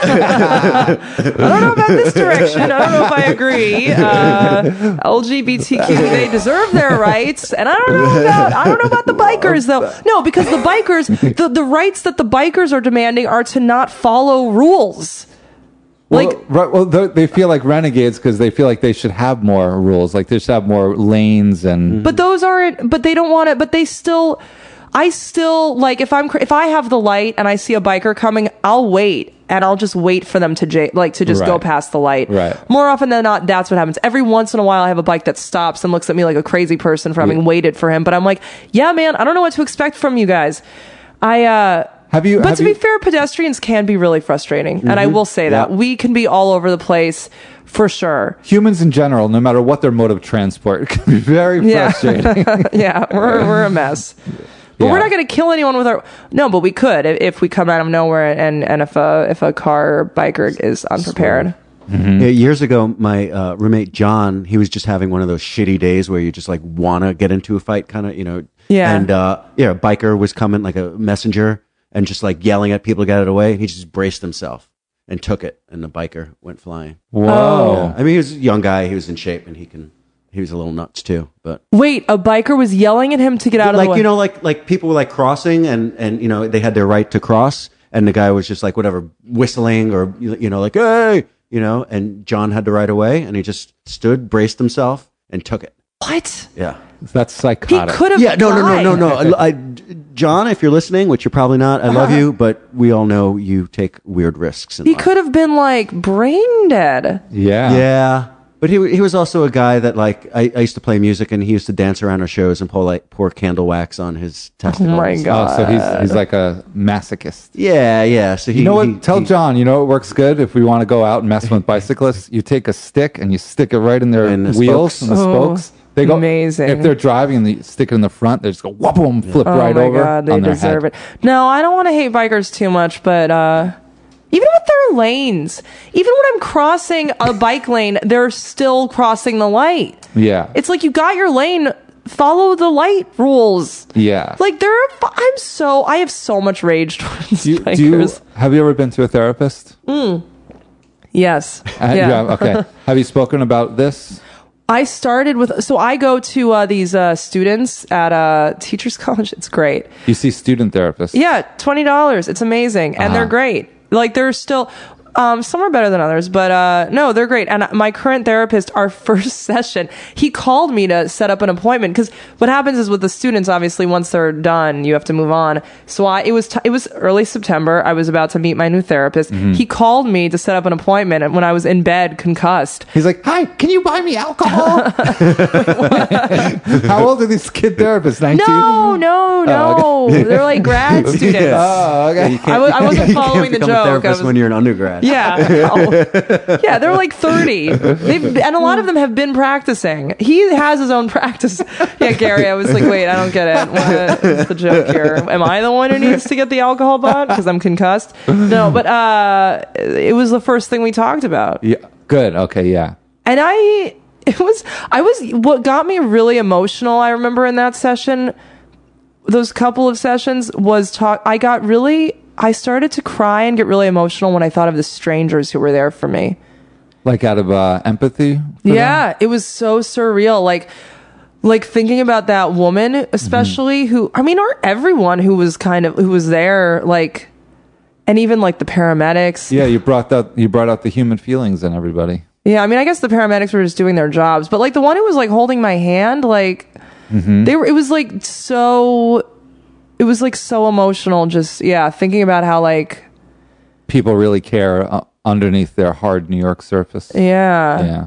I don't know about this direction. I don't know if I agree. Uh, L G B T Q, they deserve their rights, and I don't know about I don't know about the bikers though. No, because the bikers, the the rights that the bikers are demanding are to not follow rules. Like, well, right, well, they feel like renegades because they feel like they should have more rules, like they should have more lanes and. But those aren't. But they don't want it. But they still. I still like if I'm if I have the light and I see a biker coming, I'll wait and I'll just wait for them to j- like to just right. go past the light. Right. More often than not, that's what happens. Every once in a while, I have a bike that stops and looks at me like a crazy person for having yeah. waited for him. But I'm like, yeah, man, I don't know what to expect from you guys. I. uh Have you, but have to you, be fair, pedestrians can be really frustrating. Mm-hmm. And I will say that. Yeah. We can be all over the place for sure. Humans in general, no matter what their mode of transport, can be very frustrating. Yeah, yeah we're, we're a mess. But yeah. we're not going to kill anyone with our... No, but we could if, if we come out of nowhere and, and if, a, if a car or biker is unprepared. Mm-hmm. Yeah, years ago, my uh, roommate John, he was just having one of those shitty days where you just like want to get into a fight, kind of, you know. Yeah. And uh, yeah, a biker was coming like a messenger and just like yelling at people to get it away. And he just braced himself and took it, and the biker went flying. Whoa! Yeah. I mean, he was a young guy. He was in shape, and he can. He was a little nuts too. But wait, a biker was yelling at him to get out of like, the way. you know, like like people were like crossing, and and you know they had their right to cross, and the guy was just like whatever whistling or you know like hey, you know, and John had the right of way, and he just stood, braced himself, and took it. What? Yeah. That's psychotic. He could have Yeah, no, no, died. no, no, no. I, I, John, if you're listening, which you're probably not, I love you, but we all know you take weird risks. In He life. could have been like brain dead. Yeah. Yeah. But he he was also a guy that like I, I used to play music, and he used to dance around our shows and pour like pour candle wax on his testicles. Oh my God. Oh, so he's he's like a masochist. Yeah, yeah. So he, you know what? he- Tell he- John. You know what works good if we want to go out and mess with bicyclists. You take a stick and you stick it right in their In the wheels spokes. and the Oh, spokes. They go amazing. If they're driving and they stick it in the front, they just go whoop boom, flip Oh right my over God, they on their deserve head. it. No, I don't want to hate bikers too much, but uh, even with their lanes, even when I'm crossing a bike lane, they're still crossing the light. Yeah. It's like you got your lane, follow the light rules. Yeah. Like they're, I'm so, I have so much rage towards do you, bikers. do you, have you ever been to a therapist? Mm. Yes. Uh, yeah. you have? Okay. Have you spoken about this? I started with, so I go to uh, these uh, students at uh, Teachers College. It's great. You see student therapists. Yeah, twenty dollars. It's amazing. And Uh-huh. they're great. Like they're still, um, some are better than others, but uh, no, they're great. And my current therapist, our first session, he called me to set up an appointment because what happens is with the students, obviously, once they're done, you have to move on. So I, it was t- it was early September. I was about to meet my new therapist. Mm-hmm. He called me to set up an appointment, and when I was in bed, concussed. He's like, hi, can you buy me alcohol? How old are these kid therapists? nineteen? No, no, no. Oh, okay. They're like grad students. Oh, okay. You can't- I w- I wasn't you following can't the become a joke. I therapist was- when you're an undergrad. that. Yeah. Oh. Yeah, they're like thirty. They've, and a lot of them have been practicing. He has his own practice. Yeah, Gary, I was like, wait, I don't get it. What is the joke here? Am I the one who needs to get the alcohol bought because I'm concussed? No, but uh, it was the first thing we talked about. Yeah. Good. Okay. Yeah. And I, it was, I was, what got me really emotional, I remember in that session, those couple of sessions was talk, I got really, I started to cry and get really emotional when I thought of the strangers who were there for me. Like out of uh, empathy? Yeah, them? It was so surreal. Like, like thinking about that woman, especially mm-hmm. who, I mean, or everyone who was kind of, who was there, like, and even like the paramedics. Yeah, you brought that, you brought out the human feelings in everybody. Yeah, I mean, I guess the paramedics were just doing their jobs, but like the one who was like holding my hand, like, mm-hmm. they were, it was like so, it was like so emotional. Just, yeah, thinking about how like people really care uh, underneath their hard New York surface. Yeah. Yeah.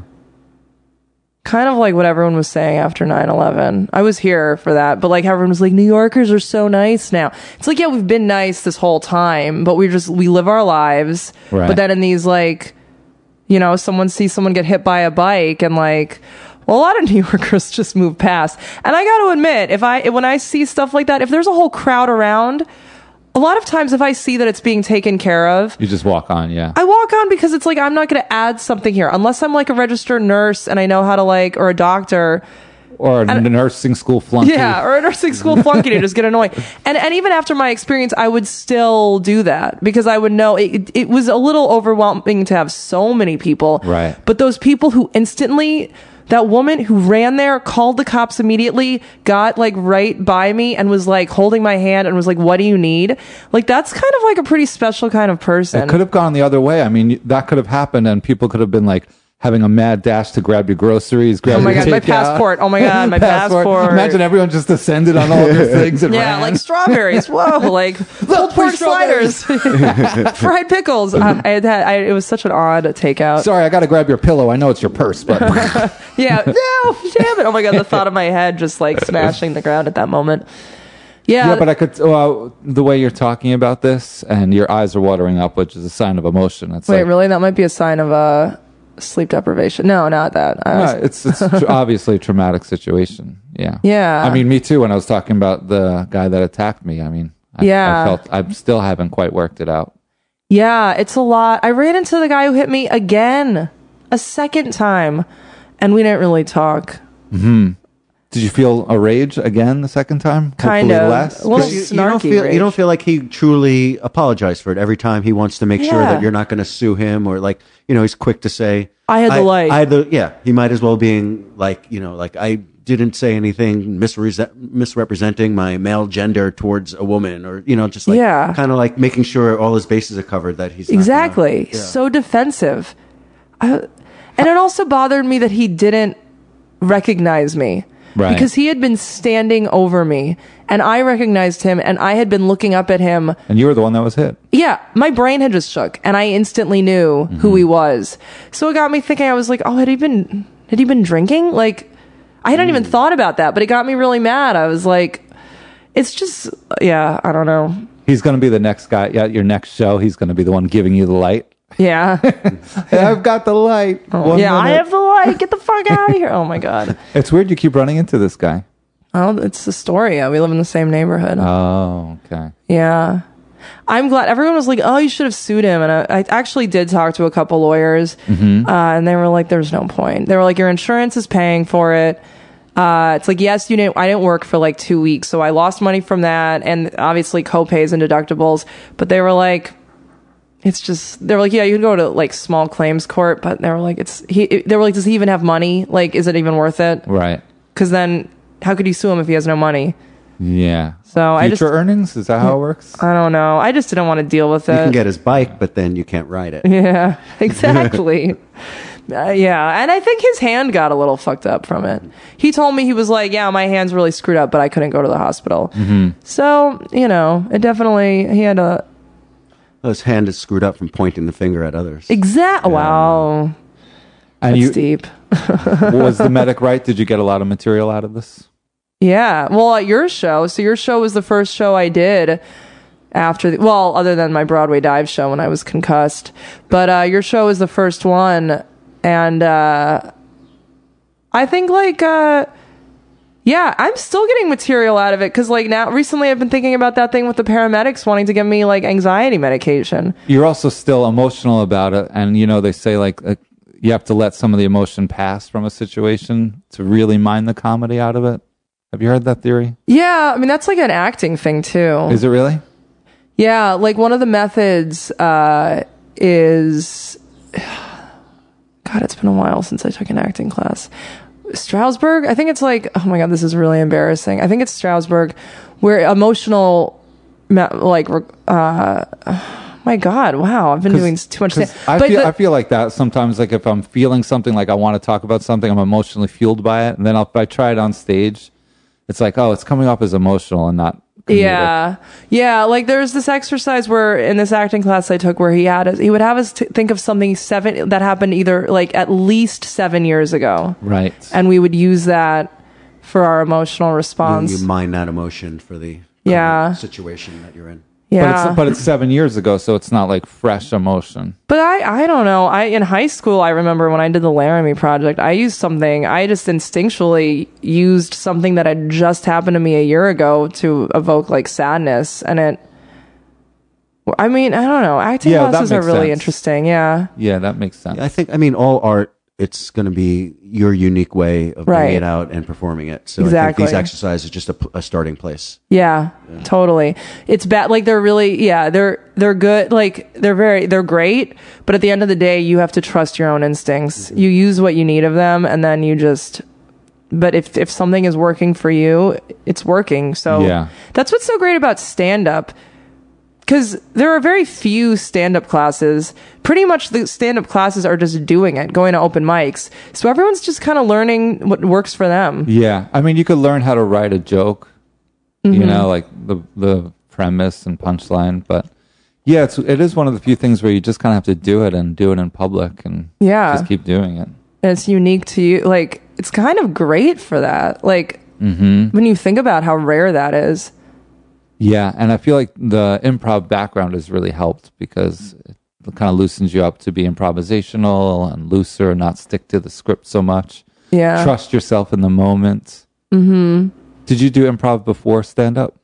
Kind of like what everyone was saying after nine eleven. I was here for that, but like everyone was like, New Yorkers are so nice now. It's like, yeah, we've been nice this whole time, but we just, we live our lives. Right. But then in these like, you know, someone sees someone get hit by a bike and like, well, a lot of New Yorkers just move past. And I got to admit, if I, when I see stuff like that, if there's a whole crowd around, a lot of times if I see that it's being taken care of, you just walk on. Yeah. I walk on because it's like, I'm not going to add something here unless I'm like a registered nurse and I know how to like, or a doctor. Or a and, nursing school flunky. Yeah, or a nursing school flunky to just get annoyed. And and even after my experience, I would still do that because I would know it, it was a little overwhelming to have so many people. Right. But those people who instantly, that woman who ran there, called the cops immediately, got like right by me and was like holding my hand and was like, what do you need? Like that's kind of like a pretty special kind of person. It could have gone the other way. I mean, that could have happened and people could have been like, having a mad dash to grab your groceries, grab oh my your god, my passport! Oh my god, my passport. passport! Imagine everyone just descended on all of your things and yeah, ran. like strawberries. Whoa, like pulled pork sliders, fried pickles. Uh, I had had. I, it was such an odd takeout. Sorry, I got to grab your pillow. I know it's your purse, but yeah, no, damn it! Oh my god, the thought of my head just like smashing the ground at that moment. Yeah, yeah, but I could. Well, the way you're talking about this, and your eyes are watering up, which is a sign of emotion. It's Wait, like, really? That might be a sign of uh, sleep deprivation. No, not that. I was... no, it's it's tr- obviously a traumatic situation. Yeah, yeah. I mean, me too. When I was talking about the guy that attacked me, I mean, I, yeah, I felt I still haven't quite worked it out. Yeah, it's a lot. I ran into the guy who hit me again, a second time, and we didn't really talk. Hmm. Did you feel a rage again the second time? Kind Hopefully of. less? A little You, you snarky don't feel rage. you don't feel like he truly apologized for it every time he wants to make sure Yeah. that you're not going to sue him, or like, you know, he's quick to say I had the light. I had the yeah. He might as well being like, you know, like I didn't say anything misre- misrepresenting my male gender towards a woman, or you know, just like Yeah. kind of like making sure all his bases are covered. That he's not Exactly. gonna- yeah. So defensive. I, and it also bothered me that he didn't recognize me. Right. Because he had been standing over me and I recognized him and I had been looking up at him. And you were the one that was hit. Yeah, my brain had just shook and I instantly knew Mm-hmm. who he was. So it got me thinking, I was like, oh, had he been, had he been drinking? Like, I hadn't Mm. even thought about that, but it got me really mad. I was like, it's just, yeah, I don't know. He's going to be the next guy at your next show. He's going to be the one giving you the light. Yeah. Hey, I've got the light. One yeah, I minute. have the light. Get the fuck out of here. Oh my God. It's weird you keep running into this guy. Oh, it's Astoria. We live in the same neighborhood. Oh, okay. Yeah. I'm glad everyone was like, oh, you should have sued him. And I, I actually did talk to a couple lawyers Mm-hmm. uh, and they were like, there's no point. They were like, your insurance is paying for it. Uh, it's like, yes, you didn't, I didn't work for like two weeks. So I lost money from that and obviously co-pays and deductibles. But they were like, it's just, they were like, yeah, you can go to like small claims court. But they were like, it's, he, they were like, does he even have money? Like, is it even worth it? Right. Because then how could you sue him if he has no money? Yeah. So I Future just, earnings? Is that how it works? I don't know. I just didn't want to deal with You it. can get his bike, but then you can't ride it. Yeah, exactly. uh, yeah, and I think his hand got a little fucked up from it. He told me, he was like, yeah, my hand's really screwed up, but I couldn't go to the hospital. Mm-hmm. So, you know, it definitely, he had a... His hand is screwed up from pointing the finger at others. Exact. Wow. And That's you, deep. was the medic right? Did you get a lot of material out of this? Yeah. Well, at your show, so your show was the first show I did. after the, well, other than my Broadway dive show when I was concussed. But uh, your show is the first one, and uh, I think like uh, yeah, I'm still getting material out of it because like now recently I've been thinking about that thing with the paramedics wanting to give me like anxiety medication. You're also still emotional about it, and you know they say like uh, you have to let some of the emotion pass from a situation to really mine the comedy out of it. Have you heard that theory? Yeah, I mean that's like an acting thing too. Is it really? Yeah, like one of the methods uh, is, God, it's been a while since I took an acting class. Strasberg, I think it's like, oh my God, this is really embarrassing. I think it's Strasberg, where emotional, like, uh, my God, wow, I've been doing too much. St- I but feel the, I feel like that sometimes. Like if I'm feeling something, like I want to talk about something, I'm emotionally fueled by it, and then I'll, if I try it on stage, it's like, oh, it's coming off as emotional and not. Comedic. Yeah, yeah. Like there's this exercise where in this acting class I took where he had us, he would have us t- think of something seven that happened either like at least seven years ago, right? And we would use that for our emotional response. You, you mine that emotion for the yeah situation that you're in. Yeah, but it's, but it's seven years ago, so it's not like fresh emotion. But I, I don't know. I in high school, I remember when I did the Laramie project, I used something. I just instinctually used something that had just happened to me a year ago to evoke like sadness, and it. I mean, I don't know. Acting yeah, classes are really sense. interesting. Yeah. Yeah, that makes sense. I think. I mean, all art. It's going to be your unique way of right. bringing it out and performing it. So exactly. I think these exercises are just a, a starting place. Yeah, yeah, totally. It's bad. Like they're really, yeah, they're they're good. Like they're very, they're great. But at the end of the day, you have to trust your own instincts. Mm-hmm. You use what you need of them, and then you just. But if if something is working for you, it's working. So yeah. That's what's so great about stand up. Because there are very few stand-up classes. Pretty much the stand-up classes are just doing it, going to open mics. So everyone's just kind of learning what works for them. Yeah. I mean, you could learn how to write a joke, mm-hmm. you know, like the the premise and punchline. But yeah, it's, it is one of the few things where you just kind of have to do it and do it in public and yeah. just keep doing it. And it's unique to you. Like, it's kind of great for that. Like, mm-hmm. when you think about how rare that is. Yeah, and I feel like the improv background has really helped because it kind of loosens you up to be improvisational and looser and not stick to the script so much. Yeah. Trust yourself in the moment. Mm-hmm. Did you do improv before stand-up?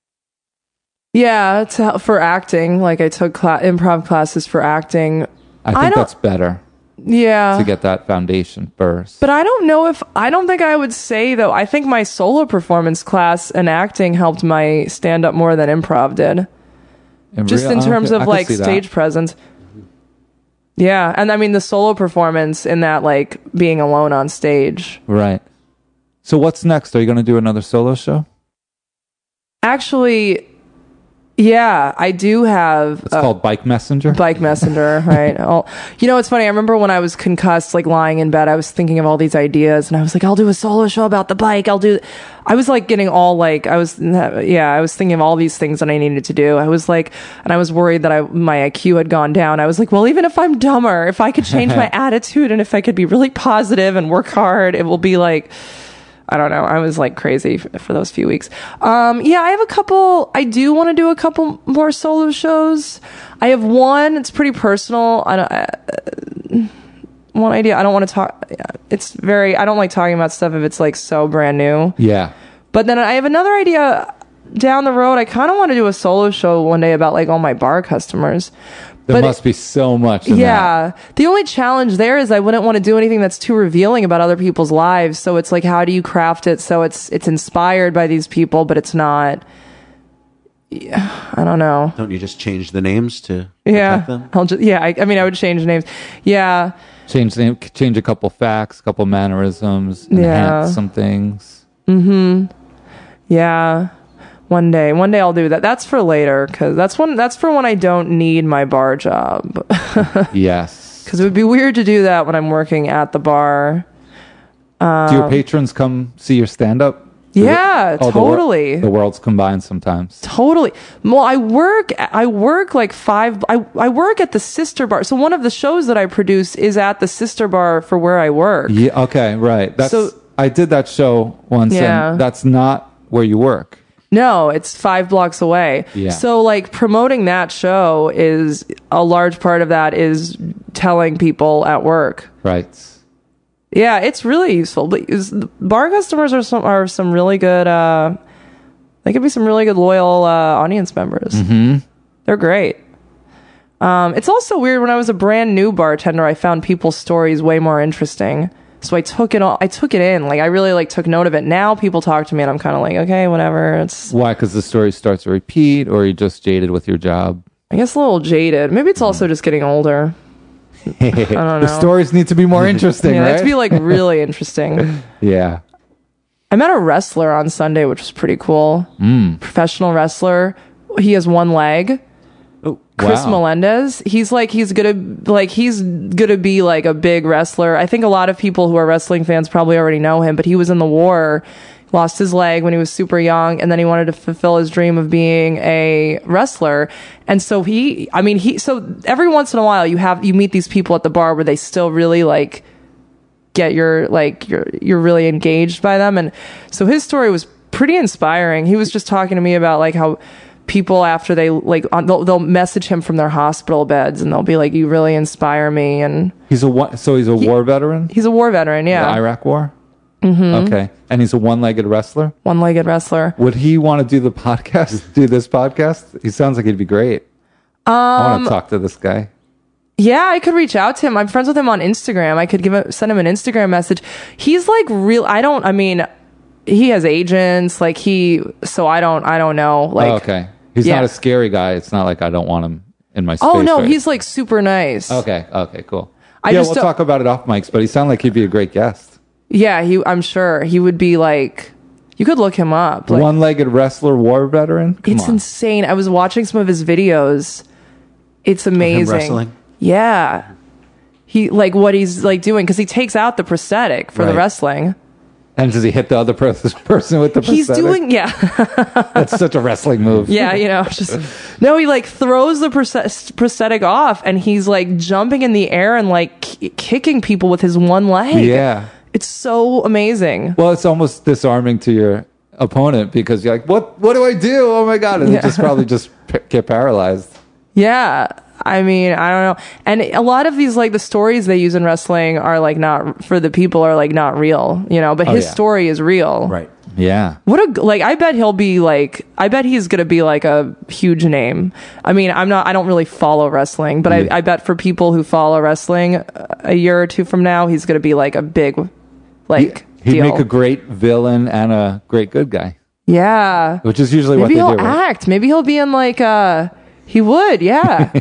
Yeah, to, for acting. Like, I took cl- improv classes for acting. I think I that's better. Yeah. To get that foundation first. But I don't know if, I don't think I would say though, I think my solo performance class and acting helped my stand up more than improv did. In Just real, in terms think, of like stage that. presence. Yeah. And I mean the solo performance in that like being alone on stage. Right. So what's next? Are you going to do another solo show? Actually, yeah, I do have... It's uh, called Bike Messenger? Bike Messenger, right. I'll, you know, it's funny. I remember when I was concussed, like lying in bed, I was thinking of all these ideas and I was like, I'll do a solo show about the bike. I'll do... I was like getting all like, I was, yeah, I was thinking of all these things that I needed to do. I was like, and I was worried that I my I Q had gone down. I was like, well, even if I'm dumber, if I could change my attitude and if I could be really positive and work hard, it will be like... I don't know. I was like crazy for, for those few weeks. Um, yeah, I have a couple. I do want to do a couple more solo shows. I have one. It's pretty personal. I don't, uh, one idea. I don't want to talk. It's very. I don't like talking about stuff if it's like so brand new. Yeah. But then I have another idea down the road. I kind of want to do a solo show one day about like all my bar customers. There but must be so much in yeah. that. The only challenge there is I wouldn't want to do anything that's too revealing about other people's lives. So it's like, how do you craft it so it's it's inspired by these people, but it's not... Yeah, I don't know. Don't you just change the names to yeah, protect them? I'll just, yeah, I, I mean, I would change names. Yeah. Change name, change a couple facts, a couple mannerisms, enhance yeah. some things. Mm-hmm. Yeah. One day, one day I'll do that. That's for later, because that's when that's for when I don't need my bar job. Yes, because it would be weird to do that when I'm working at the bar. Um, do your patrons come see your stand-up? Yeah, oh, totally. The, wor- the worlds combine sometimes. Totally. Well, I work. I work like five. I I work at the sister bar. So one of the shows that I produce is at the sister bar for where I work. Yeah. Okay. Right. That's. So, I did that show once, yeah. and that's not where you work. No, it's five blocks away. Yeah. So like promoting that show is a large part of that is telling people at work. Right. Yeah, it's really useful. But is- bar customers are some are some really good. Uh, they could be some really good loyal uh, audience members. Mm-hmm. They're great. Um, it's also weird. When I was a brand new bartender, I found people's stories way more interesting. So I took it all. I took it in. Like I really like took note of it. Now people talk to me, and I'm kind of like, okay, whatever. It's Why? Because the story starts to repeat, or you're just jaded with your job. I guess a little jaded. Maybe it's also just getting older. I don't know. The stories need to be more interesting, Yeah, right? they have to be like really interesting. Yeah. I met a wrestler on Sunday, which was pretty cool. Mm. Professional wrestler. He has one leg. Oh, Chris wow. Melendez. He's like he's gonna like he's gonna be like a big wrestler. I think a lot of people who are wrestling fans probably already know him, but he was in the war, lost his leg when he was super young, and then he wanted to fulfill his dream of being a wrestler. And so he, I mean, he. So every once in a while, you have you meet these people at the bar where they still really like get your like you're you're really engaged by them. And so his story was pretty inspiring. He was just talking to me about like how people after they like on, they'll, they'll message him from their hospital beds and they'll be like, you really inspire me. And He's a wa- so he's a He- war veteran. he's a war veteran. The Yeah. Iraq War. Mm-hmm. Okay, and he's a one-legged wrestler. One-legged wrestler. Would he want to do the podcast? Do this podcast? He sounds like he'd be great. I want Um, to talk to this guy. Yeah, I could reach out to him. I'm friends with him on Instagram. I could give a, send him an Instagram message. He's like real. I don't, I mean, he has agents like he, so I don't, I don't know. Like, oh, okay. He's yeah. not a scary guy. It's not like I don't want him in my space. oh no, right? he's like super nice. Okay, okay, cool. I yeah, just we'll don't- talk about it off mics, but he sounded like he'd be a great guest. Yeah, he, I'm sure he would be like, you could look him up. Like, One-legged wrestler, war veteran. Come it's on. insane. I was watching some of his videos. It's amazing. wrestling? Yeah. He, like what he's like doing, because he takes out the prosthetic for the Right. wrestling. And does he hit the other per- person with the He's prosthetic? doing, yeah. That's such a wrestling move. Yeah, you know, just no. He like throws the prost- prosthetic off, and he's like jumping in the air and like k- kicking people with his one leg. Yeah. It's so amazing. Well, it's almost disarming to your opponent because you're like, what What do I do? Oh my God. And Yeah. they just probably just p- get paralyzed. Yeah, I mean, I don't know. And a lot of these like the stories they use in wrestling are like not for the people are like not real, you know. But Oh, his yeah. story is real. Right. Yeah. What a like! I bet he'll be like. I bet he's gonna be like a huge name. I mean, I'm not. I don't really follow wrestling, but I, I bet for people who follow wrestling, uh, a year or two from now, he's gonna be like a big, like He'd deal. make a great villain and a great good guy, yeah. which is usually Maybe what he'll they do. Right? act. Maybe he'll be in like. uh He would. Yeah.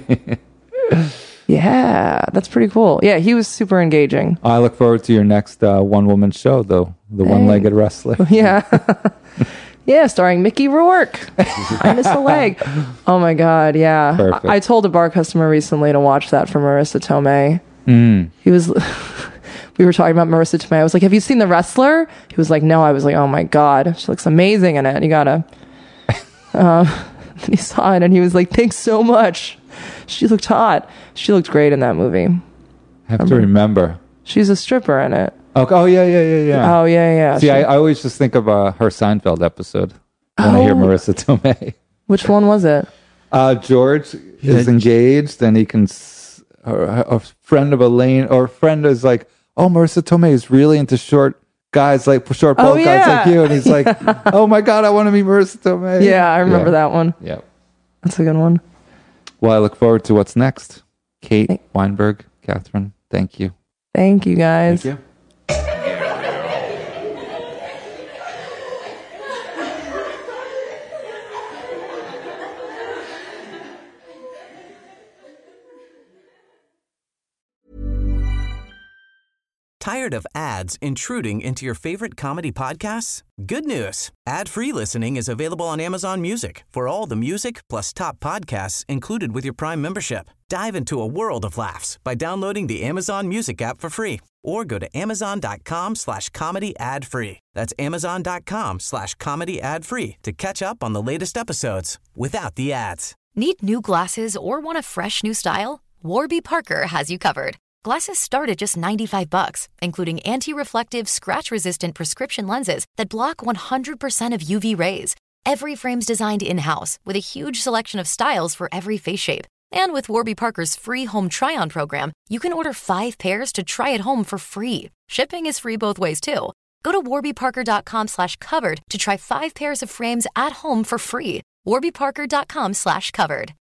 Yeah, that's pretty cool. Yeah, he was super engaging. I look forward to your next uh, one-woman show, though. The one-legged wrestler. Yeah. Yeah, starring Mickey Rourke. I missed a leg. Oh my God, yeah. Perfect. I, I told a bar customer recently to watch that for Marissa Tomei. Mm. He was, we were talking about Marissa Tomei. I was like, have you seen The Wrestler? He was like, no. I was like, oh my God, she looks amazing in it. You gotta. Um, and he saw it and he was like, thanks so much. She looked hot. She looked great in that movie. I have to remember. She's a stripper in it. Okay. Oh, yeah, yeah, yeah, yeah. Oh, yeah, yeah. See, She- I, I always just think of uh, her Seinfeld episode when I hear Oh. Marissa Tomei. Which one was it? Uh, George is engaged, and he can. S- a, a friend of Elaine, or a friend is like, "Oh, Marissa Tomei is really into short guys, like short Oh, bald guys yeah. like you," and he's like, "Oh my God, I want to meet Marissa Tomei." Yeah, I remember that one. Yeah. That's a good one. Well, I look forward to what's next. Kate Weinberg, Catherine, thank you. Thank you, guys. Thank you. Tired of ads intruding into your favorite comedy podcasts? Good news. Ad-free listening is available on Amazon Music for all the music plus top podcasts included with your Prime membership. Dive into a world of laughs by downloading the Amazon Music app for free or go to amazon.com slash comedy ad free. That's amazon.com slash comedy ad free to catch up on the latest episodes without the ads. Need new glasses or want a fresh new style? Warby Parker has you covered. Glasses start at just ninety-five bucks, including anti-reflective, scratch-resistant prescription lenses that block one hundred percent of U V rays. Every frame's designed in-house with a huge selection of styles for every face shape. And with Warby Parker's free home try-on program, you can order five pairs to try at home for free. Shipping is free both ways, too. Go to warbyparker.com slash covered to try five pairs of frames at home for free. warbyparker.com slash covered.